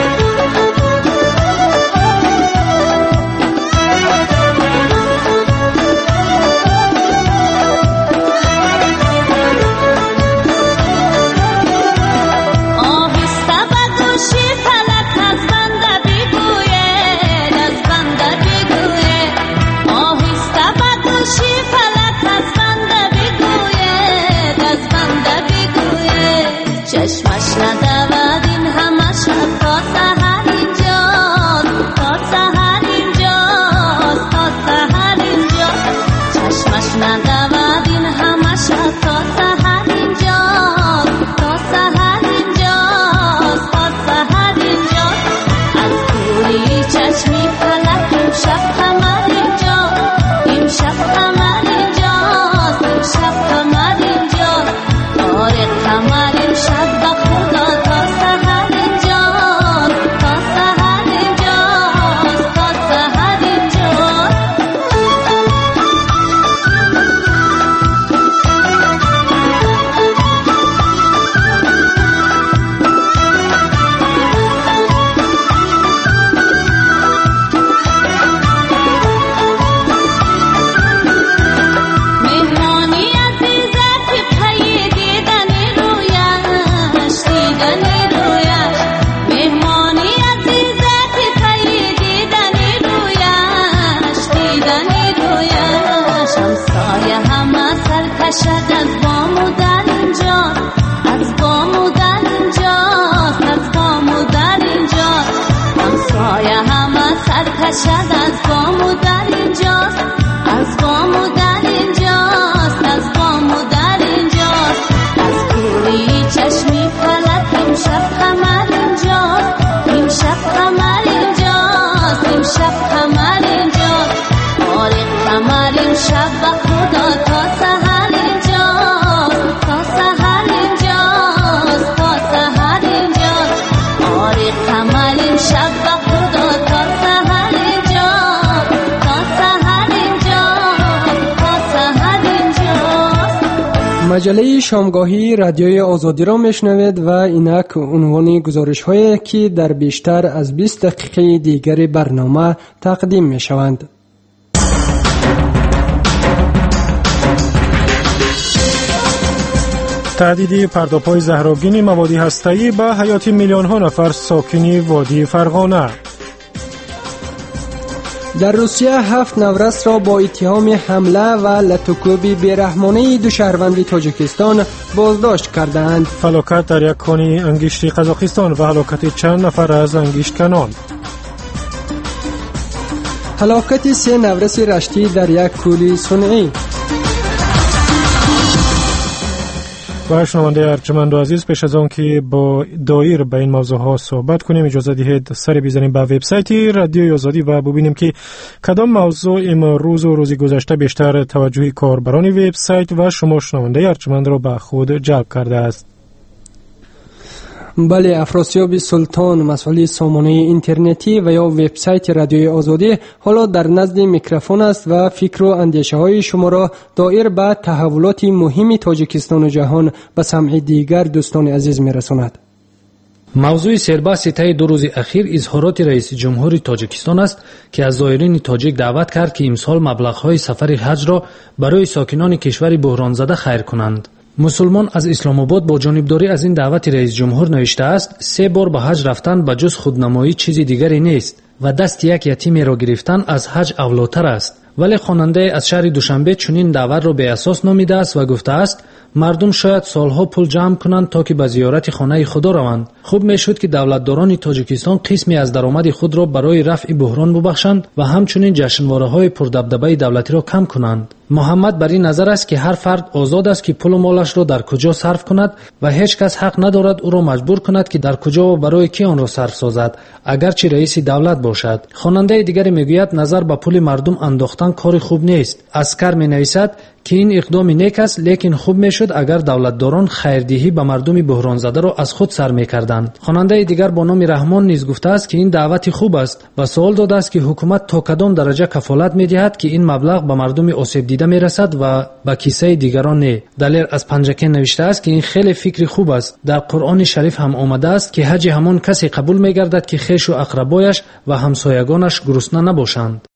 S: دیدنی رویش همسایه همه سر کشد از بام و در اینجا از بام و در اینجا از بام و در اینجا همسایه همه سر کشد از بام و در اینجا از بام و در اینجا از بام و در اینجا از کوری چشمی فلک امشب قمر اینجا امشب قمر اینجا امشب قمر اینجا آره قمر امشب با خدا تا سحر اینجا تا سحر اینجا تا سحر اینجا آره قمر امشب با خدا تا سحر اینجا تا سحر اینجا تا سحر اینجا.
C: مجله شامگاهی رادیوی آزادی را میشنوید و اینک عنوان گزارش هایی که در بیشتر از 20 دقیقه دیگر برنامه تقدیم می شوند.
B: تهدید پرداپای زهرآگین مواد هسته‌ای به حیات میلیون ها نفر ساکن وادی فرغانه.
C: در روسیه 7 نورس را با اتهام حمله و لطوکوبی بیرحمانه دو شهروند تاجیکستان بازداشت کردند.
B: فلاکت در یک کانی انگشتی قزاقستان و هلاکت چند نفر از انگشتکنان.
C: هلاکت 3 نورس رشتی در یک کولی صنعی.
B: و شنونده ارجمند و عزیز، پیش از آن که با دایر به این موضوع ها صحبت کنیم اجازه دهید سر بزنیم به وبسایت رادیوی آزادی و ببینیم که کدام موضوع امروز و روز گذشته بیشتر توجه کاربران وبسایت و شما شنونده ارجمند را به خود جلب کرده است.
C: بله، افراسیاب سلطان مسئول سامانه اینترنتی و یا وبسایت رادیوی آزادی حالا در نزد میکروفون است و فکر و اندیشه های شما را دایر به تحولات مهم تاجیکستان و جهان به سمع دیگر دوستان عزیز میرساند.
T: موضوع سربحث طی 2 روز اخیر اظهارات رئیس جمهور تاجیکستان است که از زائرین تاجیک دعوت کرد که امسال مبلغ‌های سفر حج را برای ساکنان کشور بحران زده خیر کنند. مسلمان از اسلام آباد با جانبداری از این دعوت رئیس جمهور نوشته است 3 بار به حج رفتن به جز خودنمایی چیزی دیگری نیست و دست یک یتیم را گرفتن از حج اولاتر است. ولی خواننده از شهر دوشنبه چنین دعوت را به اساس نامیده است و گفته است مردم شاید سالها پول جمع کنند تا که به زیارت خانه خدا روند. خوب میشد که دولتداران تاجیکستان قسمی از درآمد خود را برای رفع بحران ببخشند و همچنین جشنواره‌های پردبدبه دولتی را کم کنند. محمد بر این نظر است که هر فرد آزاد است که پول و مالش را در کجا صرف کند و هیچ کس حق ندارد او را مجبور کند که در کجا و برای کی آن را صرف سازد، اگرچه رئیس دولت باشد. خواننده دیگری میگوید نظر به پول مردم انداختن کار خوب نیست. اسکر مینویسد که این اقدام نیک است، لیکن خوب میشد اگر دولتداران خیردهی به مردم بحران زده را از خود سر میکردند. خواننده دیگر با نام رحمان نیز گفته است که این دعوت خوب است و سوال داده است که حکومت تا کدام درجه کفالت میدهد که این مبلغ به مردم آسیب دیده میرسد و به کیسه دیگران نه. دلیر از پنجکه نوشته است که این خیلی فکر خوب است. در قرآن شریف هم آمده است که حج همان کسی قبول میگردد که خویش و اقربایش و همسایگانش گرسنه نباشند.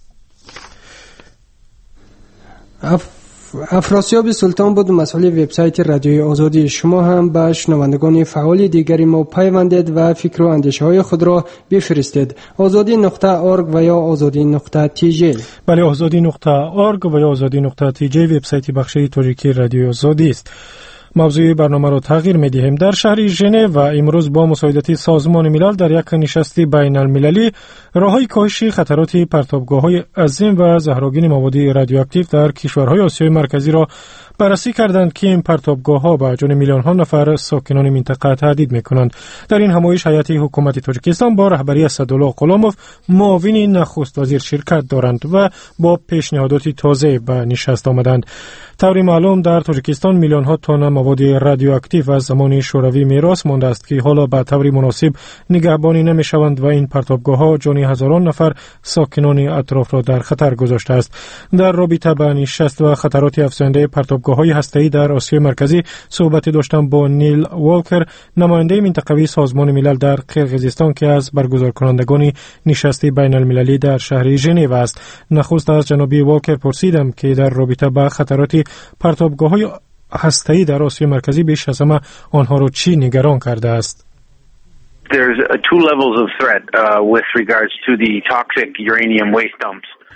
C: افراسیاب سلطان بود مسئول وبسایت رادیوی آزادی. شما هم به شنوندگان فعال دیگری ما پیوندید و فکر و اندیشه های خود را بفرستید. azadi.org و یا azadi.tj.
B: بله، azadi.org و یا azadi.tj وبسایت بخش تاجیکی رادیوی آزادی است. موضوع برنامه را تغییر می‌دهیم. در شهر ژنو و امروز با مساعدت سازمان ملل در یک نشست بین المللی راه‌های کاهش خطرات پرتابگاه‌های عظیم و زهرآگین مواد رادیواکتیو در کشورهای آسیای مرکزی را بررسی کردند که این پرتابگاه‌ها به جان میلیون‌ها نفر ساکنان منطقه تهدید می‌کنند. در این همایش هیئت حکومت تاجیکستان با رهبری اسدالله غلاموف معاون نخست وزیر شرکت دارند و با پیشنهادات تازه به نشست آمدند. طوری معلوم در تاجیکستان میلیون‌ها تن مواد رادیواکتیو از زمان شوروی میراث مانده است که حالا به طور مناسب نگهبانی نمی‌شوند و این پرتابگاه‌ها جان هزاران نفر ساکنان اطراف را در خطر گذاشته است. در رابطه با نشست و خطرات افزاینده پرتابگاه‌های هسته‌ای در آسیای مرکزی صحبت داشتم با نیل والکر، نماینده منطقوی سازمان ملل در قرقیزستان که از برگزار کنندگان نشست بین المللی در شهر ژنو است. نخست از جناب والکر پرسیدم که در رابطه با خطرات پرتابگاه‌های هسته‌ای در آسیای مرکزی بیش از همه آنها را چی نگران کرده است؟
U: There's 2 levels of threat with regards to the toxic uranium waste dumps.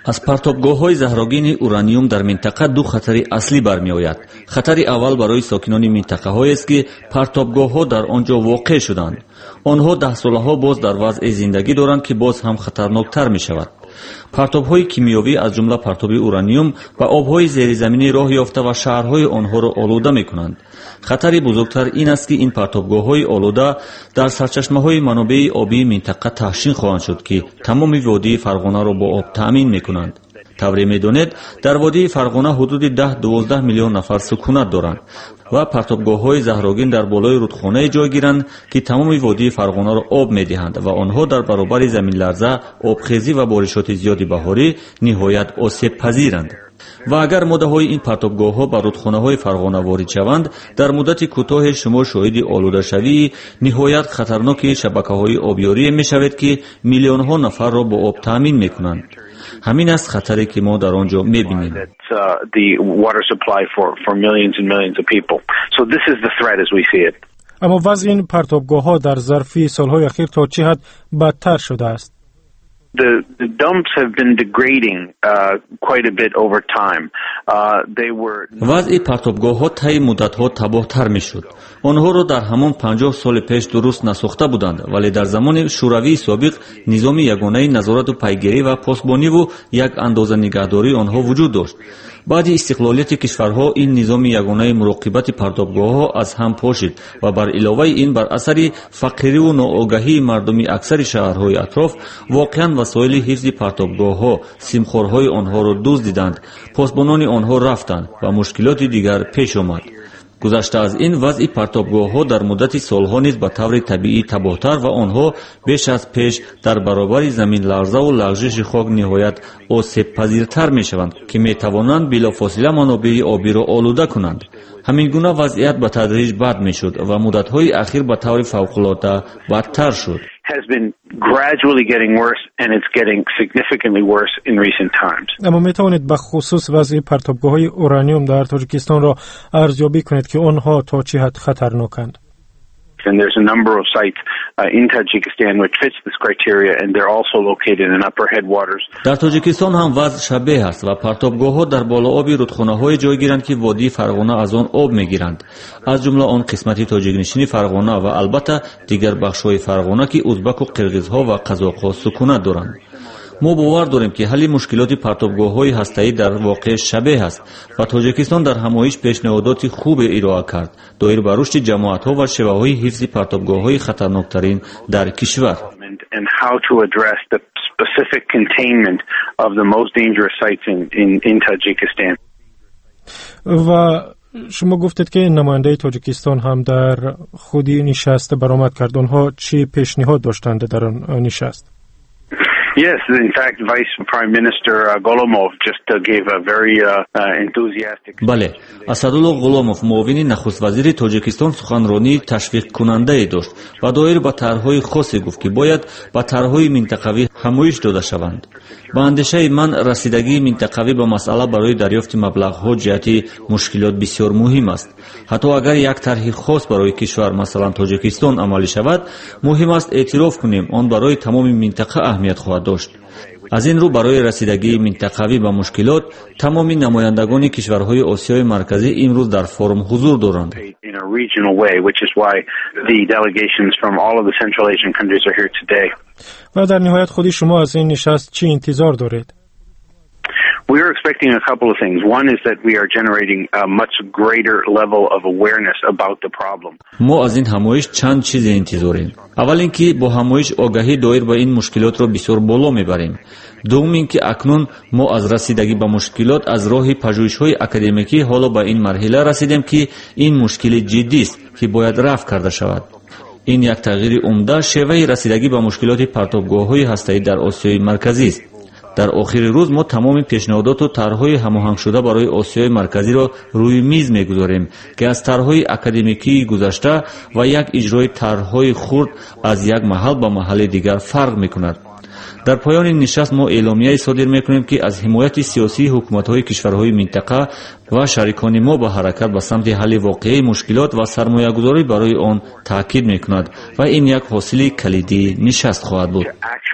U: аз партобгоҳҳои заҳрогини ураниум дар минтақа ду хатари аслӣ бармеояд. хатари аввал барои сокинони минтақаҳоест ки партобгоҳҳо дар он ҷо воқеъ шуданд. онҳо даҳсолаҳо боз дар вазъи зиндагӣ доранд ки боз ҳам хатарноктар мешавад. партобҳои кимиёвӣ аз ҷумла партоби ураниум ба обҳои зеризаминӣ роҳ ёфта ва шаҳрҳои онҳоро олуда мекунанд. хатари бузургтар ин аст ки ин партобгоҳҳои олуда дар сарчашмаҳои манобеи обии минтақа таҳшин хоҳанд шуд ки тамоми водии Фарғонаро бо об таъмин мекунанд. тавре медонед, дар водии Фарғона ҳудуди 10-12 миллион нафар сукунат доранд ва партобгоҳҳои заҳрогин дар болои рудхонае ҷойгиранд ки тамоми водии Фарғонаро об медиҳанд ва онҳо дар баробари заминларза, обхезӣ ва боришоти зиёди баҳорӣ ниҳоят осебпазиранд. ва агар моддаҳои ин партобгоҳҳо ба рудхонаҳои Фарғона ворид шаванд, дар муддати кӯтоҳе шумо шоҳиди олудашавии ниҳоят хатарноки шабакаҳои обёрие мешавед ки миллионҳо нафарро бо об таъмин мекунанд. ҳамин аст хатаре ки мо дар он ҷо мебинем.
B: аммо вазъи ин партобгоҳҳо дар зарфи солҳои ахир то чӣ ҳад бадтар шудааст?
V: The dumps have been degrading quite a bit over time.
U: вазъи партобгоҳҳо таи муддатҳо табоҳтар мешуд. онҳоро дар ҳамон 50 соли пеш дуруст насохта буданд, вале дар замони шӯравии собиқ низоми ягонаи назорату пайгирӣ ва посбониву як андоза нигаҳдории онҳо вуҷуд дошт. баъди истиқлолияти кишварҳо ин низоми ягонаи муроқибати партобгоҳҳо аз ҳам пошид ва бар иловаи ин бар асари фақириву ноогаҳии мардуми аксари шаҳрҳои атроф воқеан васоили ҳифзи партобгоҳҳо, симхорҳои онҳоро дуздиданд, посбонони онҳо рафтанд ва мушкилоти дигар пеш омад. гузашта аз ин вазъи партобгоҳҳо дар муддати солҳо низ ба таври табиӣ табоҳтар ва онҳо беш аз пеш дар баробари заминларзаву лағжиши хок ниҳоят осебпазиртар мешаванд ки метавонанд билофосила манобеи обиро олуда кунанд. ҳамин гуна вазъият ба тадриҷ бад мешуд ва муддатҳои ахир ба таври фавқулода бадтар шуд.
V: Has been gradually getting worse and it's getting significantly worse in recent times.
B: اما میتوانید به خصوص وضع پرتابگاه‌های اورانیوم در تاجیکستان را ارزیابی کنید که آنها تا چه حد خطرناکند؟
V: And there's a number of sites in Tajikistan which fits this criteria and they're also located in upper headwaters.
U: در تاجیکستان هم وضع شبیه است و پرتابگاه‌ها در بالائاب رودخانه‌های جایگیرند که وادی فرغانه از آن آب می‌گیرند. از جمله آن قسمتی تاجیک‌نشینی فرغانه و البته دیگر بخش‌های فرغانه که ازبک و قرغیزها و قزاق‌ها سکونت دارند. ما باور داریم که حل مشکلات پرتابگاه‌های هسته‌ای در واقع شبیه است و تاجیکستان در همایش پیشنهادات خوب ارائه کرد دایر بر رشد جماعت‌ها و شیوه‌های حفظ پرتابگاه‌های خطرناک‌ترین در کشور.
V: And how to address the specific containment of the most dangerous sites in Tajikistan.
B: و شما گفتید که نماینده تاجیکستان هم در خودی نشست برآمد کرد. آنها چی پیشنهاد داشتند در آن نشست؟
V: Yes, in fact, Vice Prime Minister Golomov just gave a very enthusiastic.
U: بله، اسدالله غلامov معاون نخست وزیر تاجیکستان سخنرانی تشویق کننده داشت و دایر به طرح‌های خاصی گفت که باید به طرح‌های منطقوی همایش داده شوند. با اندیشه من رسیدگی منطقوی به مسئله برای دریافت مبلغ‌ها جهتی مشکلات بسیار مهم است. حتی اگر یک طرح خاص برای کشور مثلا تاجیکستان عملی شود، مهم است اعتراف کنیم آن برای تمام منطقه اهمیت خواهد داشت. از این رو برای رسیدگی منطقوی به مشکلات تمام نمایندگان کشورهای آسیای مرکزی امروز در فورم حضور دارند.
B: و در نهایت خودی شما از این نشست چی انتظار دارید؟
V: We are expecting a couple of things. One is that we are generating a much greater level of awareness about the problem.
U: ما از این همایش چند چیز انتظاریم. اول اینکه با همایش آگاهی دایر به این مشکلات را بسیار بالا میبریم. دوم اینکه اکنون ما از رسیدگی به مشکلات از راه پژوهش‌های اکادمیکی حالا به این مرحله رسیدیم که این مشکل جدی است که باید رفع کرده شود. این یک تغییر عمده شیوه رسیدگی به مشکلات پرتابگاه‌های هسته‌ای در آسیای مرکزی است. در آخر روز ما تمام پیشنهادات و طرح‌های هماهنگ شده برای آسیای مرکزی را روی میز می‌گذاریم که از طرح‌های اکادمیکی گذشته و یک اجرای طرح‌های خرد از یک محل به محل دیگر فرق می‌کند. در پایان نشست ما اعلامیه صادر میکنیم که از حمایت سیاسی حکومت‌های کشورهای منطقه و شریکان ما به حرکت به سمت حل واقعی مشکلات و سرمایه‌گذاری برای آن تاکید میکند و این یک حاصل کلیدی نشست خواهد بود.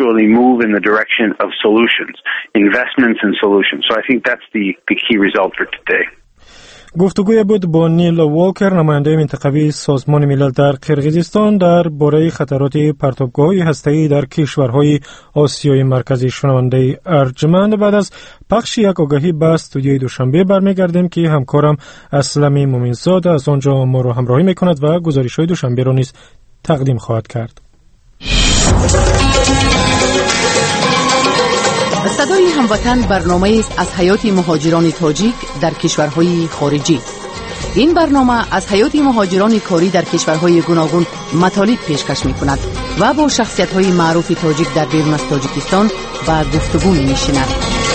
B: گفتگوی بود با نیل واکر، نماینده منطقوی سازمان ملل در قرقیزستان در باره خطرات پرتابگاه‌های هسته‌ای در کشورهای آسیای مرکزی. شنونده ارجمند، بعد از پخش یک آگهی به استودیوی دوشنبه برمیگردیم که همکارم اسلمی مومنزاد از آنجا ما را همراهی میکند و گزارش‌های دوشنبه را نیز تقدیم خواهد کرد.
A: صدای هموطن برنامه است از حیات مهاجران تاجیک در کشورهای خارجی. این برنامه از حیات مهاجران کاری در کشورهای گوناگون مطالب پیشکش می‌کند و با شخصیت‌های معروف تاجیک در بیرون از تاجیکستان و گفتگو می‌نشیند.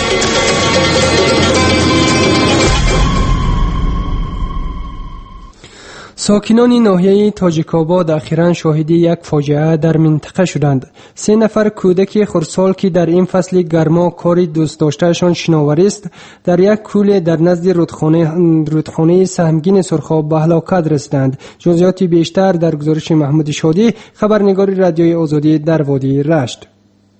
C: ساکنان ناحیه تاجیک‌آباد اخیراً شاهد یک فاجعه در منطقه شدند. 3 نفر کودک خردسال که در این فصل گرما کاری دوست داشتهشان شناوری است، در یک کوله در نزد رودخانه سهمگین سرخاب به هلاکت رسیدند. جزئیات بیشتر در گزارش محمود شادی، خبرنگار رادیوی آزادی در وادی رشت.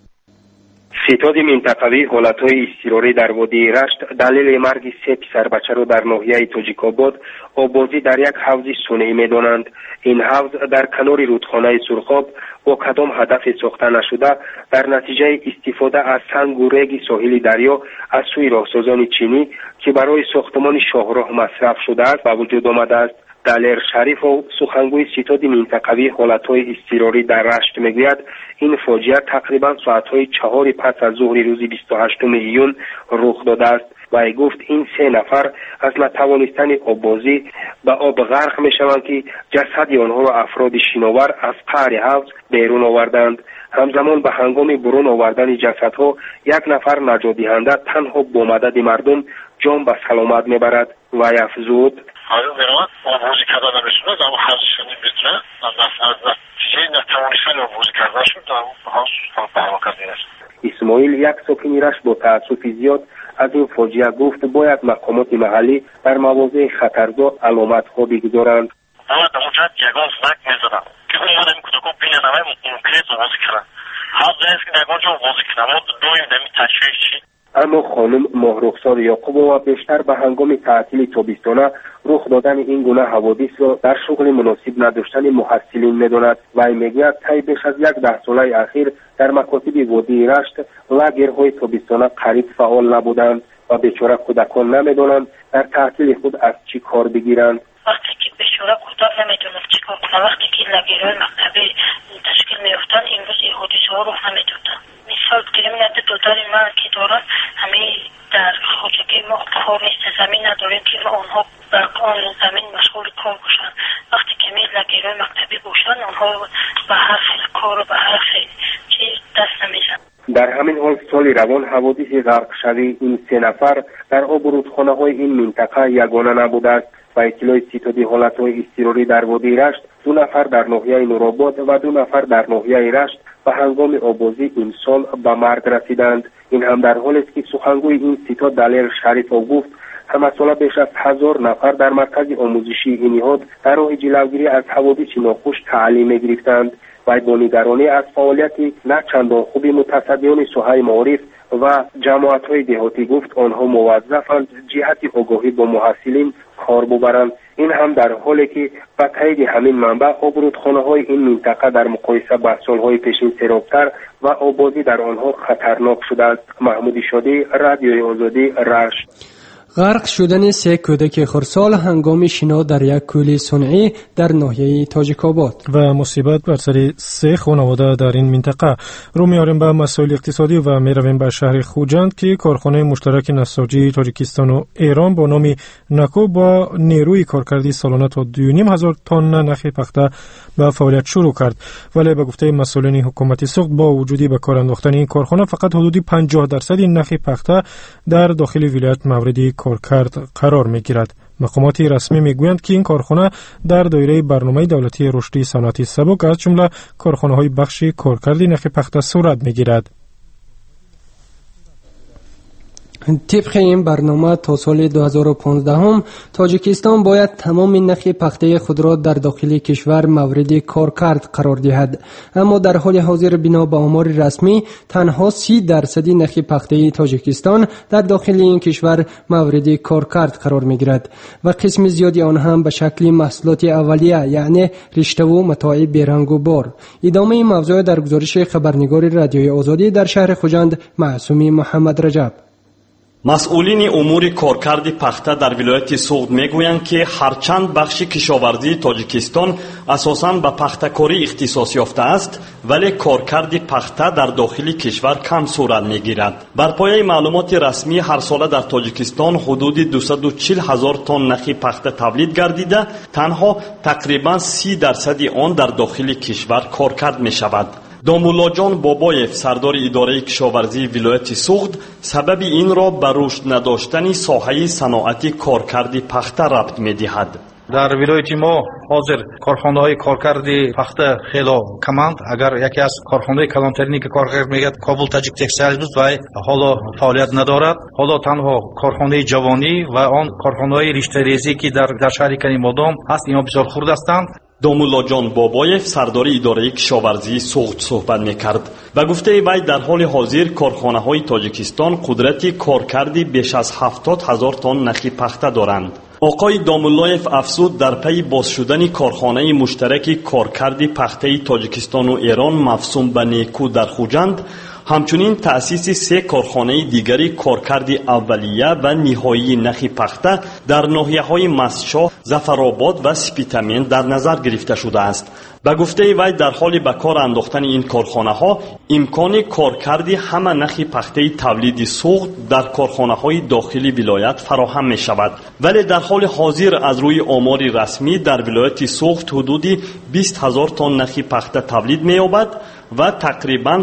E: ستاد منطقوی حالتهای اضطراری در وادی رشت دلیل مرگ 3 پسر بچه را در ناحیه تاجیک‌آباد آبازی در یک حوض صنعی می‌دانند. این حوض در کنار رودخانه سرخاب با کدام هدف ساخته نشده در نتیجه استفاده از سنگ و ریگ ساحل دریا از سوی راهسازان چینی که برای ساختمان شاهراه مصرف شده است به وجود آمده است. دلیر شریف و سخنگوی ستاد منطقوی حالتهای اضطراری در رشت میگوید این فاجعه تقریبا ساعتهای 4 پس از ظهر روز 28 ایون رخ داده است و گفت این 3 نفر از نتوانستن آبازی به آب غرق میشوند که جسد آنها را افراد شناور از قعر حوض بیرون آوردند. همزمان به هنگام برون آوردن جسدها 1 نفر نجات دهنده تنها با مدد مردم جان به سلامت میبرد و افزود
G: آیا برات آبازی کردن نمیشونه در اون حوض شدی میتونه از نتیجه نتوانستن آبازی کردن شد در اون حوض به هلاکت میرسه.
E: اسماعیل، یک ساکن رشت، با تأسف زیاد از این فاجعه گفت باید مقامات محلی در مواضع خطرزا علامت‌ها بگذارند.
G: باید در اونجا یگان زنگ میزدن که اومدن کدوم بیننامه ممکنه آبازی کردن. حوض است که یگان جا آبازی کردن ما دویم دمی تشویش چی.
E: اما خانم ماهرخسار یعقوبова بیشتر به هنگام تعطیل تابستانه رخ دادن این گونه حوادث را در شغل مناسب نداشتن محصلین می‌داند و میگوید طی بیش از 10 ساله اخیر در مکاتب وادی رشت لاگرهای تابستانه قریب فعال نبودند و بیچاره کودکان نمی‌دانند در تعطیل خود از چی کار بگیرند.
W: وقتی که بیچاره کودک نمی‌داند چی کار کنند، وقتی که لاگرهای مکتبی تشکیل می‌افتند امروز این حادثه‌ها رخ نمی‌دادند. مثال گیریم نده دادن من که دارن همه در خودکی ما کار نیست، زمین نداریم که آنها به آن زمین مشغول کار باشن. وقتی که میل لگیرهای مکتبی باشن آنها به حرف کار و به حرف چیز دست نمیزن.
E: در همین حال سال روان حوادث غرق شوی این 3 نفر در آب رودخانه های این منطقه یگانه نبوده است و اطلاع ستاد حالتهای اضطراری در وادی رشت 2 نفر در ناحیه نورآباد و 2 نفر در ناحیه رشت و هنگام آبازی این سال به مرگ رسیدند. این هم در حالی است که سخنگوی این ستاد دلیر شریف گفت همه ساله بیش از 1000 نفر در مرکز آموزشی این نهاد در راه جلوگیری از حوادث ناخوش تعلیم گرفتند و با نگرانی از فعالیت نه چندان خوب متصدیان ساحه معارف و جماعت‌های دهاتی گفت آنها موظفند جهت آگاهی با محصلین کار ببرند. این هم در حالی که به تایید همین منبع آب رودخانه‌های این منطقه در مقایسه با سال‌های پیشین سیراب‌تر و آبادی در آنها خطرناک شده است. محمود شادی، رادیوی آزادی، رشت.
C: غرق شدن 3 کودک خردسال هنگام شنا در یک کوله صنعی در ناحیه تاجیک‌آباد
B: و مصیبت بر سر 3 خانواده در این منطقه. رو میاریم به مسائل اقتصادی و میرویم به شهر خوجند که کارخانه مشترک نساجی تاجیکستان و ایران با نام نکو با نیروی کارکردی سالانه تا 2,500 تن نخ پخته به فعالیت شروع کرد، ولی به گفته مسئولین حکومتی سوخت با وجودی به کار انداختن این کارخانه فقط حدود 50% نخ پخته در داخل ولایت مورد کارکرد قرار می‌گیرد. مقامات رسمی میگویند که این کارخانه در دایره برنامه دولتی رشد صنعتی سبک از جمله کارخانه‌های بخش کارکردی نخ پخته صورت می‌گیرد.
C: طبق این برنامه تا سال 2015 تاجیکستان باید تمام نرخ پخته خود را در داخل کشور مورد کارکرد قرار دهد، اما در حال حاضر بنا به آمار رسمی تنها 30% نرخ پخته تاجیکستان در داخل این کشور مورد کارکرد قرار می‌گیرد و قسم زیادی آن هم به شکل محصولات اولیه یعنی رشته و متاع بیرنگ و بار. ادامه این موضوع در گزارش خبرنگار رادیوی آزادی در شهر خوجند معصومی محمد رجب.
F: مسئولین امور کارکرد پخته در ولایت سوغد میگویند که هرچند بخش کشاورزی تاجیکستان اساساً به پخته‌کاری اختصاص یافته است، ولی کارکرد پخته در داخل کشور کم صورت میگیرد. بر پایه معلومات رسمی هر ساله در تاجیکستان حدود 240,000 تن نخ پخته تولید گردیده، تنها تقریباً 30% آن در داخل کشور کارکرد می شود. دامولا جان بابایف سردار اداره کشاورزی ولایت سوغد سبب این را به رشد نداشتن ساحه صنعتی کارکرد پخته ربط می‌دهد.
H: در ولایت ما حاضر کارخانه‌های کارکرد پخته خیلی کمند. اگر یکی از کارخانه‌های کلانترینی که کارکرد میگه کابل تاجیک تکستایل بود و حالا فعالیت ندارد. حالا تنها کارخانه جوانی و آن کارخانه‌های رشته ریزی که در شهر کنیمادام هست اینا بسیار خرد هستند.
F: دامولا جان بابایف سردار اداره کشاورزی سوغد صحبت میکرد. به گفته وی در حال حاضر کارخانه‌های تاجیکستان قدرت کارکردی بیش از 70,000 تن نخ پخته دارند. آقای دامولایف افزود در پی باز شدن کارخانه مشترک کارکرد پخته تاجیکستان و ایران مفصوم به نیکو در خوجند، همچنین تأسیس 3 کارخانه دیگری کارکرد اولیه و نهایی نخ پخته در ناحیه‌های مستشاه، ظفرآباد و سپیتامین در نظر گرفته شده است. به گفته وی در حال به کار انداختن این کارخانه ها امکان کارکرد همه نخ پخته تولید سوغد در کارخانه های داخلی ولایت فراهم می شود، ولی در حال حاضر از روی آمار رسمی در ولایت سوغد حدود 20,000 تن نخ پخته تولید می یابد و تقریباً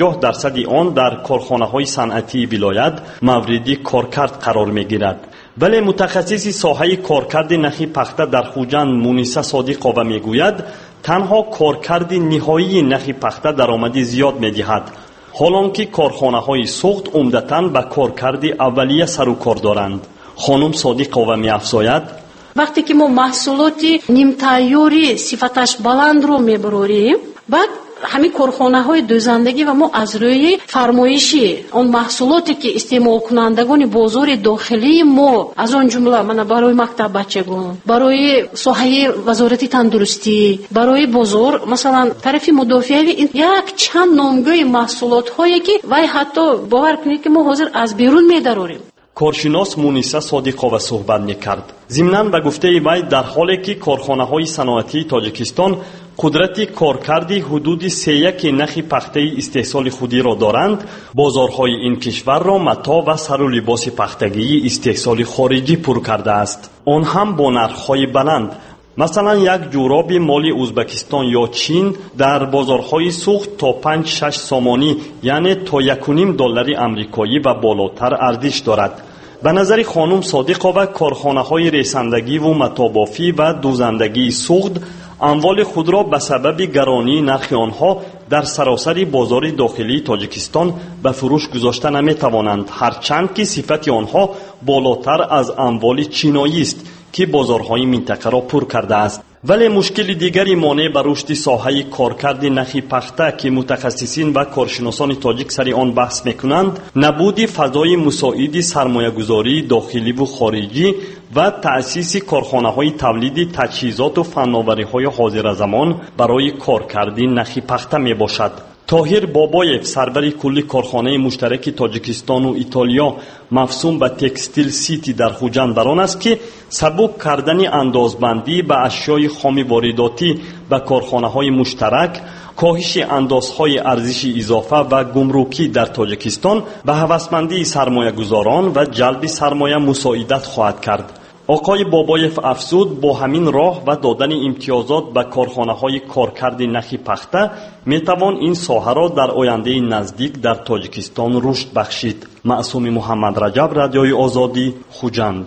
F: 50% آن در کارخانه های صنعتی ولایت مورد کارکرد قرار می گیرد. ولی متخصص ساحه کارکرد نخ پخته در خوجند مونیسه صادقова می گوید تنها کارکرد نهایی نخ پخته درآمدی زیاد می دهد، حالانکه کارخانه های سوغد عمدتاً به کارکرد اولیه سر و کار دارند. خانم صادقова می افزاید
I: وقتی که ما محصولات نیم تیاری صفتش بلند رو می بروریم، بعد همین کارخانه های دوزندگی و ما از روی فرمایشی اون محصولاتی که استعمال کنندگان بازار داخلی ما از اون جمله من برای مکتب بچگان، برای ساحه وزارت تندرستی، برای بازار مثلا طرف مدافعه این یک چند نامگوی محصولات هایی که وای حتی باور کنید که ما حاضر از بیرون می‌داریم.
F: کارشناس مونیسه صادقова صحبت می‌کرد. ضمناً به گفته وی در حالی که کارخانه‌های صنعتی تاجیکستان قدرت کارکردی حدود 3.1 نخ پخته استحصال خودی را دارند، بازارهای این کشور را متاع و سر و لباس پختگی استحصال خارجی پر کرده است، آن هم با نرخ‌های بلند. مثلا یک جوراب مال ازبکستان یا چین در بازارهای سوخت تا 5-6 سامانی یعنی تا $1.5 امریکایی و بالاتر ارزش دارد. به نظر خانم صادقова کارخانه‌های رساندگی و متابافی و دوزندگی سوغد اموال خود را به سبب گرانی نرخ آنها در سراسر بازار داخلی تاجیکستان به فروش گذاشته نمی‌توانند، هرچند که صفت آنها بالاتر از اموال چینایی است که بازارهای منطقه را پر کرده است. ولی مشکل دیگری مانع بر رشد ساحه کارکرد نخ پخته که متخصصین و کارشناسان تاجیک سر آن بحث میکنند، نبود فضای مساعد سرمایه‌گذاری داخلی و خارجی و تأسیس کارخانه‌های تولید تجهیزات و فناوری‌های حاضر زمان برای کارکرد نخ پخته میباشد. طاهر بابایف سرور کلی کارخانه مشترک تاجیکستان و ایتالیا مفصوم به تکستیل سیتی در خوجند بران است که سبک کردن اندازبندی به اشیای خام وارداتی به کارخانه‌های مشترک، کاهش اندازهای ارزش اضافه و گمرکی در تاجیکستان به هوسمندی سرمایه‌گذاران و جلب سرمایه مساعدت خواهد کرد. آقای بابایف افزود با همین راه و دادن امتیازات به کارخانه‌های کارکرد نخ پخته میتوان این ساحه را در آینده نزدیک در تاجیکستان رشد بخشید. معصوم محمد رجب، رادیوی آزادی، خوجند.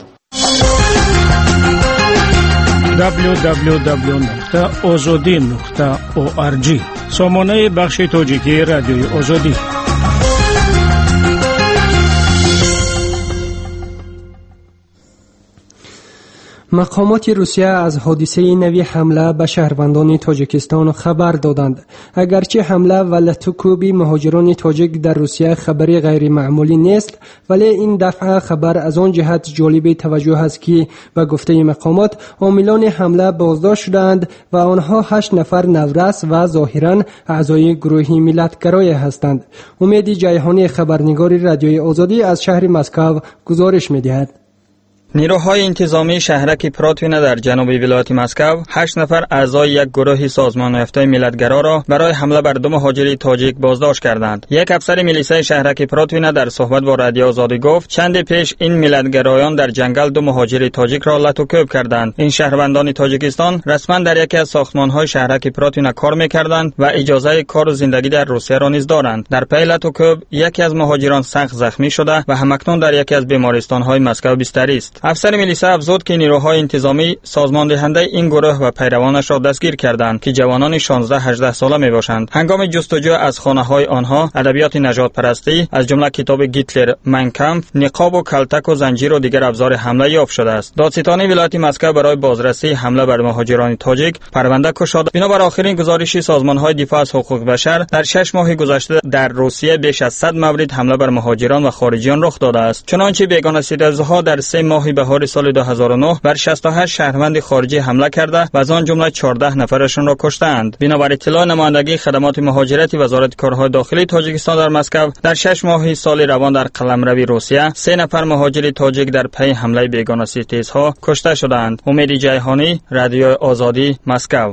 B: www.azadi.org سامانه بخش تاجیکی رادیوی آزادی.
C: مقامات روسیه از حادثه نوی حمله به شهروندان تاجیکستان خبر دادند. اگرچه حمله و لطوکوبی مهاجران تاجیک در روسیه خبری غیر معمولی نیست، ولی این دفعه خبر از آن جهت جالب توجه است که به گفته مقامات عاملان حمله بازداشت شدند و آنها 8 نفر نورس و ظاهرا اعضای گروه ملتگرای هستند. امید جیهانی، خبرنگار رادیوی آزادی از شهر مسکو گزارش می‌دهد.
K: نیروهای انتظامی شهرک پراتوینا در جنوب ولایت مسکو 8 نفر اعضای یک گروه سازمان یافته ملتگرا را برای حمله بر 2 مهاجر تاجیک بازداشت کردند. یک افسر میلیسای شهرک پراتوینا در صحبت با رادیو آزادی گفت چند پیش این ملتگرایان در جنگل 2 مهاجر تاجیک را لطوکوب کردند. این شهروندان تاجیکستان رسما در یکی از ساختمان‌های شهرک پراتوینا کار می‌کردند و اجازه کار و زندگی در روسیه را نیز دارند. در پی لطوکوب یکی از مهاجران سخت زخمی شده و همکنون در یکی از بیمارستان‌های مسکو بستری است. افسر میلیسا افزود که نیروهای انتظامی سازمان دهنده این گروه و پیروانش را دستگیر کردند که جوانان 16-18 ساله میباشند. هنگام جستجو از خانه‌های آنها ادبیات نجات پرستی از جمله کتاب گیتلر، ماین کامف، نقاب و کلتک و زنجیر و دیگر ابزار حمله یافت شده است. دادستانی ولایت مسکو برای بازرسی حمله بر مهاجران تاجیک پرونده گشوده. بنابر آخرین گزارش سازمان‌های دفاع از حقوق بشر در 6 ماه گذشته در روسیه بیش از 100 مورد حمله بر مهاجران و خارجیان رخ داده است. چنانچه بیگانه سیدزها در 3 ماه بهار سال 2009 بر 68 شهروند خارجی حمله کرده و از آن جمله 14 نفرشان را کشتند. بنابر اطلاع نمایندگی خدمات مهاجرتی وزارت کارهای داخلی تاجیکستان در مسکو در 6 ماه سال روان در قلمرو روسیه 3 نفر مهاجر تاجیک در پی حمله بیگانه ستیزها کشته شدند. امید جیهانی، رادیو آزادی، مسکو.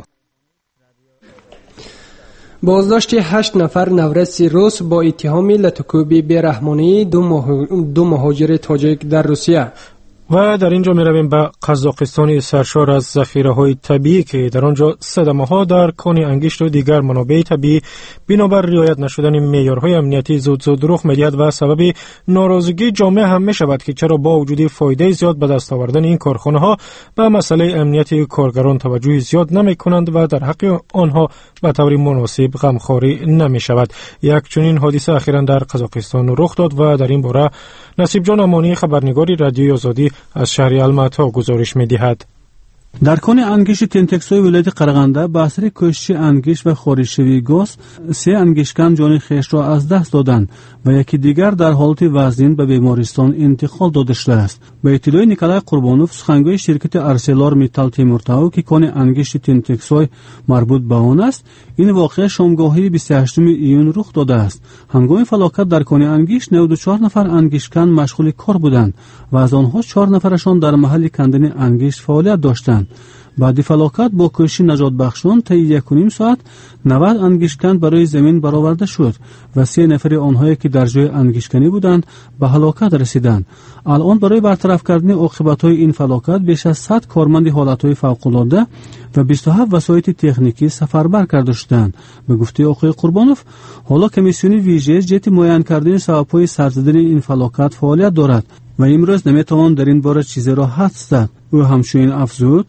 C: بازداشت 8 نفر نورس روس با اتهام لطوکوبی بی‌رحمانه 2 مهاجر تاجیک در روسیه.
B: و در اینجا می رویم به قزاقستان سرشار از ذخیره‌های طبیعی که در آنجا صدمه‌ها در کان انگشت و دیگر منابع طبیعی بنابر رعایت نشدن معیارهای امنیتی زود رخ می‌دهد و سبب ناراضگی جامعه هم می‌شود که چرا با وجود فایده زیاد به دست آوردن این کارخانه‌ها به مسئله امنیت کارگران توجه زیاد نمی‌کنند و در حق آنها به طور مناسب غمخواری نمی‌شود. یک چنین حادثه اخیراً در قزاقستان رخ داد و در این باره نصیب جان امانی، خبرنگار رادیوی آزادی از شهر الماتا گزارش می‌دهد.
L: در کان انگشت تنتکسوی ولایت قرغنده به اثر کشش انگشت و خارج‌شوی گاز 3 انگشتکن جان خویش را از دست دادند و یکی دیگر در حالت وضعین به بیمارستان انتقال داده شده است. به اطلاع نیکولای قربانوف، سخنگوی شرکت ارسلار میتال تیمورتاو که کان انگشت تنتکسوی مربوط به آن است، این واقعه شامگاهی 28 ایون رخ داده است. هنگام فلاکت در کان انگشت 94 نفر انگشتکن مشغول کار بودند و از آنها 4 نفرشان در محل کندن انگشت فعالیت داشتند. بعد فلاکت با کشش نجات بخشان طی 1.5 ساعت 90 انگشتکن برای زمین برآورده شد و 3 نفر آنهایی که در جای انگشتکنی بودند به هلاکت رسیدند. الان برای برطرف کردن عاقبت‌های این فلاکت بیش از 100 کارمند حالت‌های فوق‌العاده و 27 وسایط تکنیکی سفربر کرده شدند. به گفته آقای قربانوف، حالا کمیسیون ویژه جهت معاین کردن سبب‌های سرزدن این فلاکت فعالیت دارد و امروز نمیتوان در این باره چیزی را حدس زد. او همچنین افزود: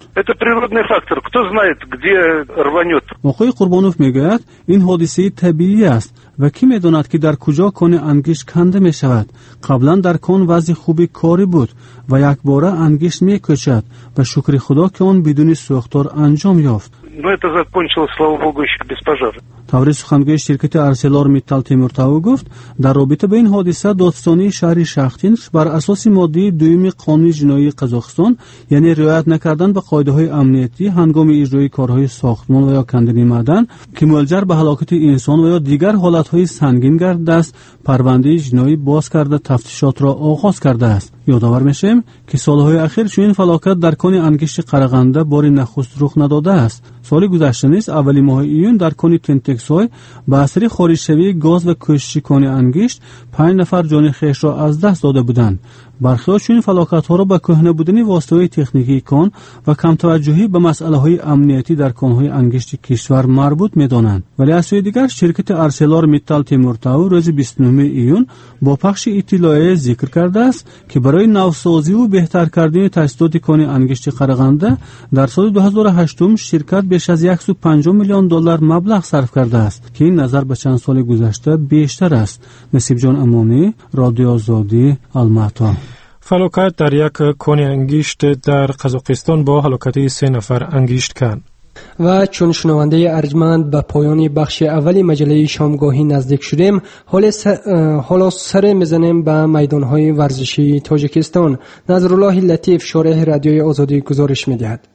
L: آقای قربانوف میگوید این حادثه طبیعی است و کی میداند که در کجا کان انگشت کنده می شود. قبلا در کان وضع خوبی کاری بود و یک باره انگشت می کشد و شکر خدا که آن بدون سوختار انجام یافت. طوری سخنگوی شرکت ارسلار میتال تیمورتاو گفت در رابطه به این حادثه دادستانی شهر شختینش بر اساس ماده 2 قانون جنایی قزاقستان، یعنی رعایت نکردن به قاعده‌های امنیتی هنگام اجرای کارهای ساختمان و یا کندن معدن که منجر به هلاکت انسان و یا دیگر حالت‌های سنگین گردیده است، پرونده جنایی باز کرده تفتیشات را آغاز کرده است. یادآور میشیم که سالهای اخیر چنین فلاکت در کان انگشت قرغنده بار نخست رخ نداده است. سال گذشته نیز اولی ماه ایون در کان تنتکسوی به اثر خارج‌شوی گاز و کشش کان انگشت 5 نفر جان خویش را از دست داده بودند. برخی چنین فلاکت‌ها را به کهنه بودن واسطه‌های تکنیکی کان و کم توجهی به مسئله‌های امنیتی در کان‌های انگشت کشور مربوط می‌دانند. ولی از سوی دیگر شرکت ارسلار میتال تیمورتاو روز 29 ایون با پخش اطلاعیه ذکر کرده است که برای نوسازی و بهتر کردن تاسیسات کان انگشت قرغنده در سال 2008 شرکت بیش از 150 میلیون دلار مبلغ صرف کرده است که این نظر به چند سال گذشته بیشتر است. نصیب جان امانی، رادیو آزادی، الماتا.
B: فلاکت در یک کان انگشت در قزاقستان با هلاکت 3 نفر انگشت کن.
C: و چون شنونده ارجمند به پایان بخش اولی مجله شامگاهی نزدیک شدیم، حالا سر میزنیم به میدانهای ورزشی تاجیکستان. نظرالله لطیف شارح رادیوی آزادی گزارش میدهد.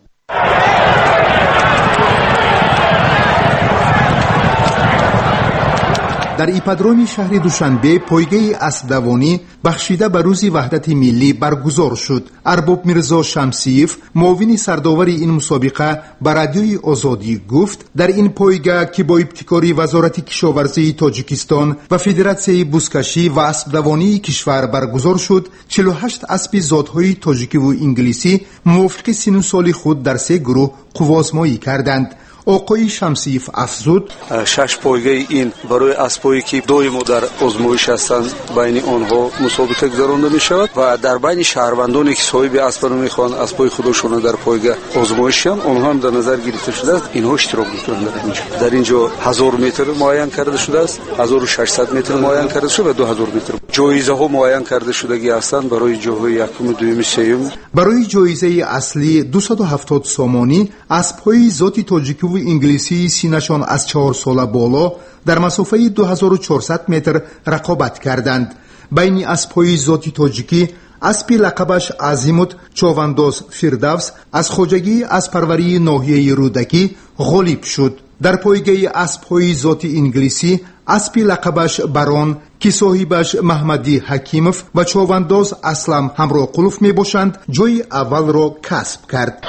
J: در ایپادروم شهر دوشنبه پایگاه اسبدوانی بخشیده به روز وحدت ملی برگزار شد. ارباب میرزا شمسیف معاون سرداور این مسابقه به رادیوی آزادی گفت در این پایگاه که با ابتکاری وزارت کشاورزی تاجیکستان و فدراسیون بزکشی و اسبدوانی کشور برگزار شد، 48 اسب ذات‌های تاجیکی و انگلیسی موافق سن و سال خود در 3 گروه قوازمایی کردند. آقای شمسیف افزود
M: 6 پایگاه این برای اسبایی که دوم در آزمایش هستند بین آنها مسابقه گذرانده می شود و در بین شهروندانی که صاحب اسب را میخوان اسبای خودشون در پایگاه آزمایشند آنها هم در نظر گرفته شده است. اینها اشتراک میکنند در اینجا 1000 متر معین کرده شده است، 1600 متر معین کرده شده و 2000 متر. جایزه ها معین کرده شدگی هستند برای جاهای یکم، دوم، سوم.
J: برای جایزه اصلی 270 سامانی اسبهای ذاتی تاجیکی و انگلیسی سینشان از 4 ساله بالا در مسافه 2400 متر رقابت کردند. بین اسبهای ذاتی تاجیکی اسب لقبش عظیمت چوانداز فردوس از خواجگی اسپروری ناحیه رودکی غالب شد. در پایگاه اسبهای ذاتی انگلیسی اسب لقبش بران که صاحبش محمدی حکیمов و چوانداز اسلم همراه قلوف می باشند جای اول را کسب کرد.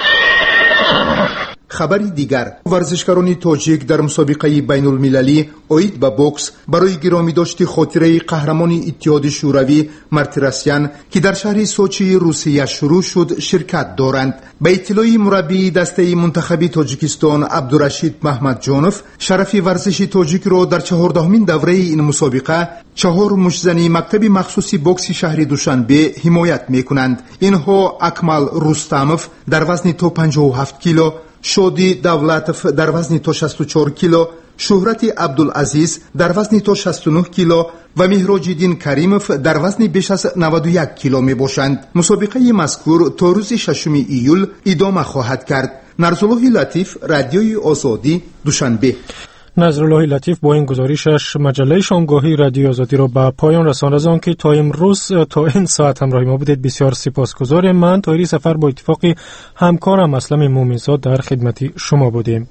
J: خبری دیگر، ورزشکاران تاجیک در مسابقه بین المللی اوید به بوکس برای گرامی داشت خاطره قهرمان اتحاد شوروی مارتیرسیان که در شهر سوچی روسیه شروع شد شرکت دارند. به اطلاع مربی دسته منتخب تاجیکستان عبدالرشید محمد جانوف، شرف ورزش تاجیک را در 14مین دوره این مسابقه 4 مشزنی مکتب مخصوص بوکس شهر دوشنبه حمایت میکنند. اینها اکمل رستموف در وزن تا 57 کیلو، شادی دولتف در وزن تا 64 کیلو، شهرت عبدالعزیز در وزن تا 69 کیلو و مهراج‌الدین کریمов در وزن بیش از 91 کیلو می باشند. مسابقه مذکور تا روز 6 ایول ادامه خواهد کرد. نظرالله لطیف، رادیوی آزادی، دوشنبه.
B: نظرالله لطیف با این گزارشش مجله شامگاهی رادیو آزادی را به پایان رساند. از آنکه تا امروز تا این ساعت همراه ما بودید بسیار سپاسگزارم. من طاهری سفر با اتفاق همکارم اسلم مومنزاد در خدمت شما بودیم.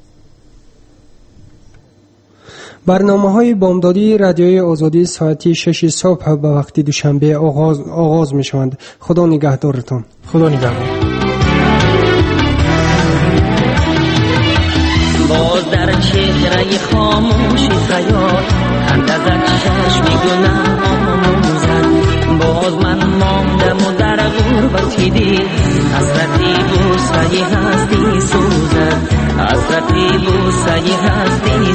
C: برنامه‌های بامدادی رادیوی آزادی ساعتی 6 صبح به وقت دوشنبه آغاز می‌شوند. خدا نگهدارتان.
B: خدا نگهدار.
N: باز در چهره خاموشی خیال اندازک چشم گناه آموزد. باز من ماندم و در غربتی دید حسرتی بوسه هستی سوزد، حسرتی بوسه هستی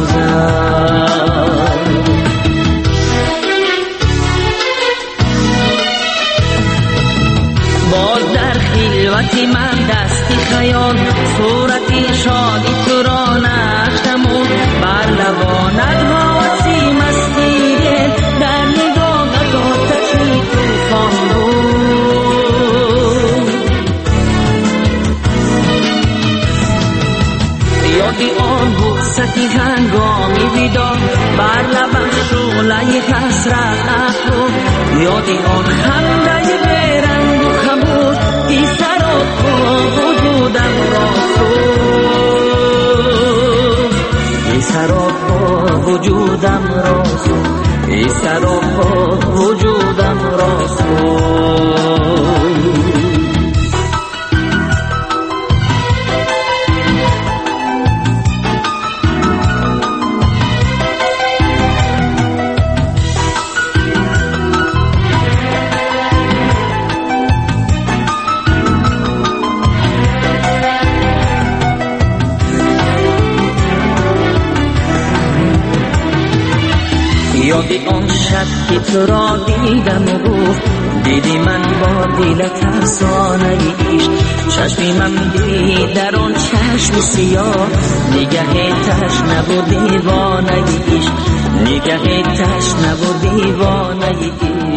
N: سوزد. باز در خلوتی من دستی خیال صورتی شادی تو را نشتمون بر لبانت واسی مستی در نگاهت آتشی توفان بود. یادی آن بوستی هنگامی بیدار بر لبم شعله حسرت افروخت، یادی آن خنده برنگ و خموش ای سراب وجودم را سوخت، ای سراب وجودم را سوخت، ای سراب وجودم را سوخت. یادی آن شب که تو را دیدم و گفت دیدی من با دل ترسانه عشق، چشمی من دید در آن چشم سیاه نگه تشنه و دیوانه عشق، نگه تشنه و دیوانه عشق.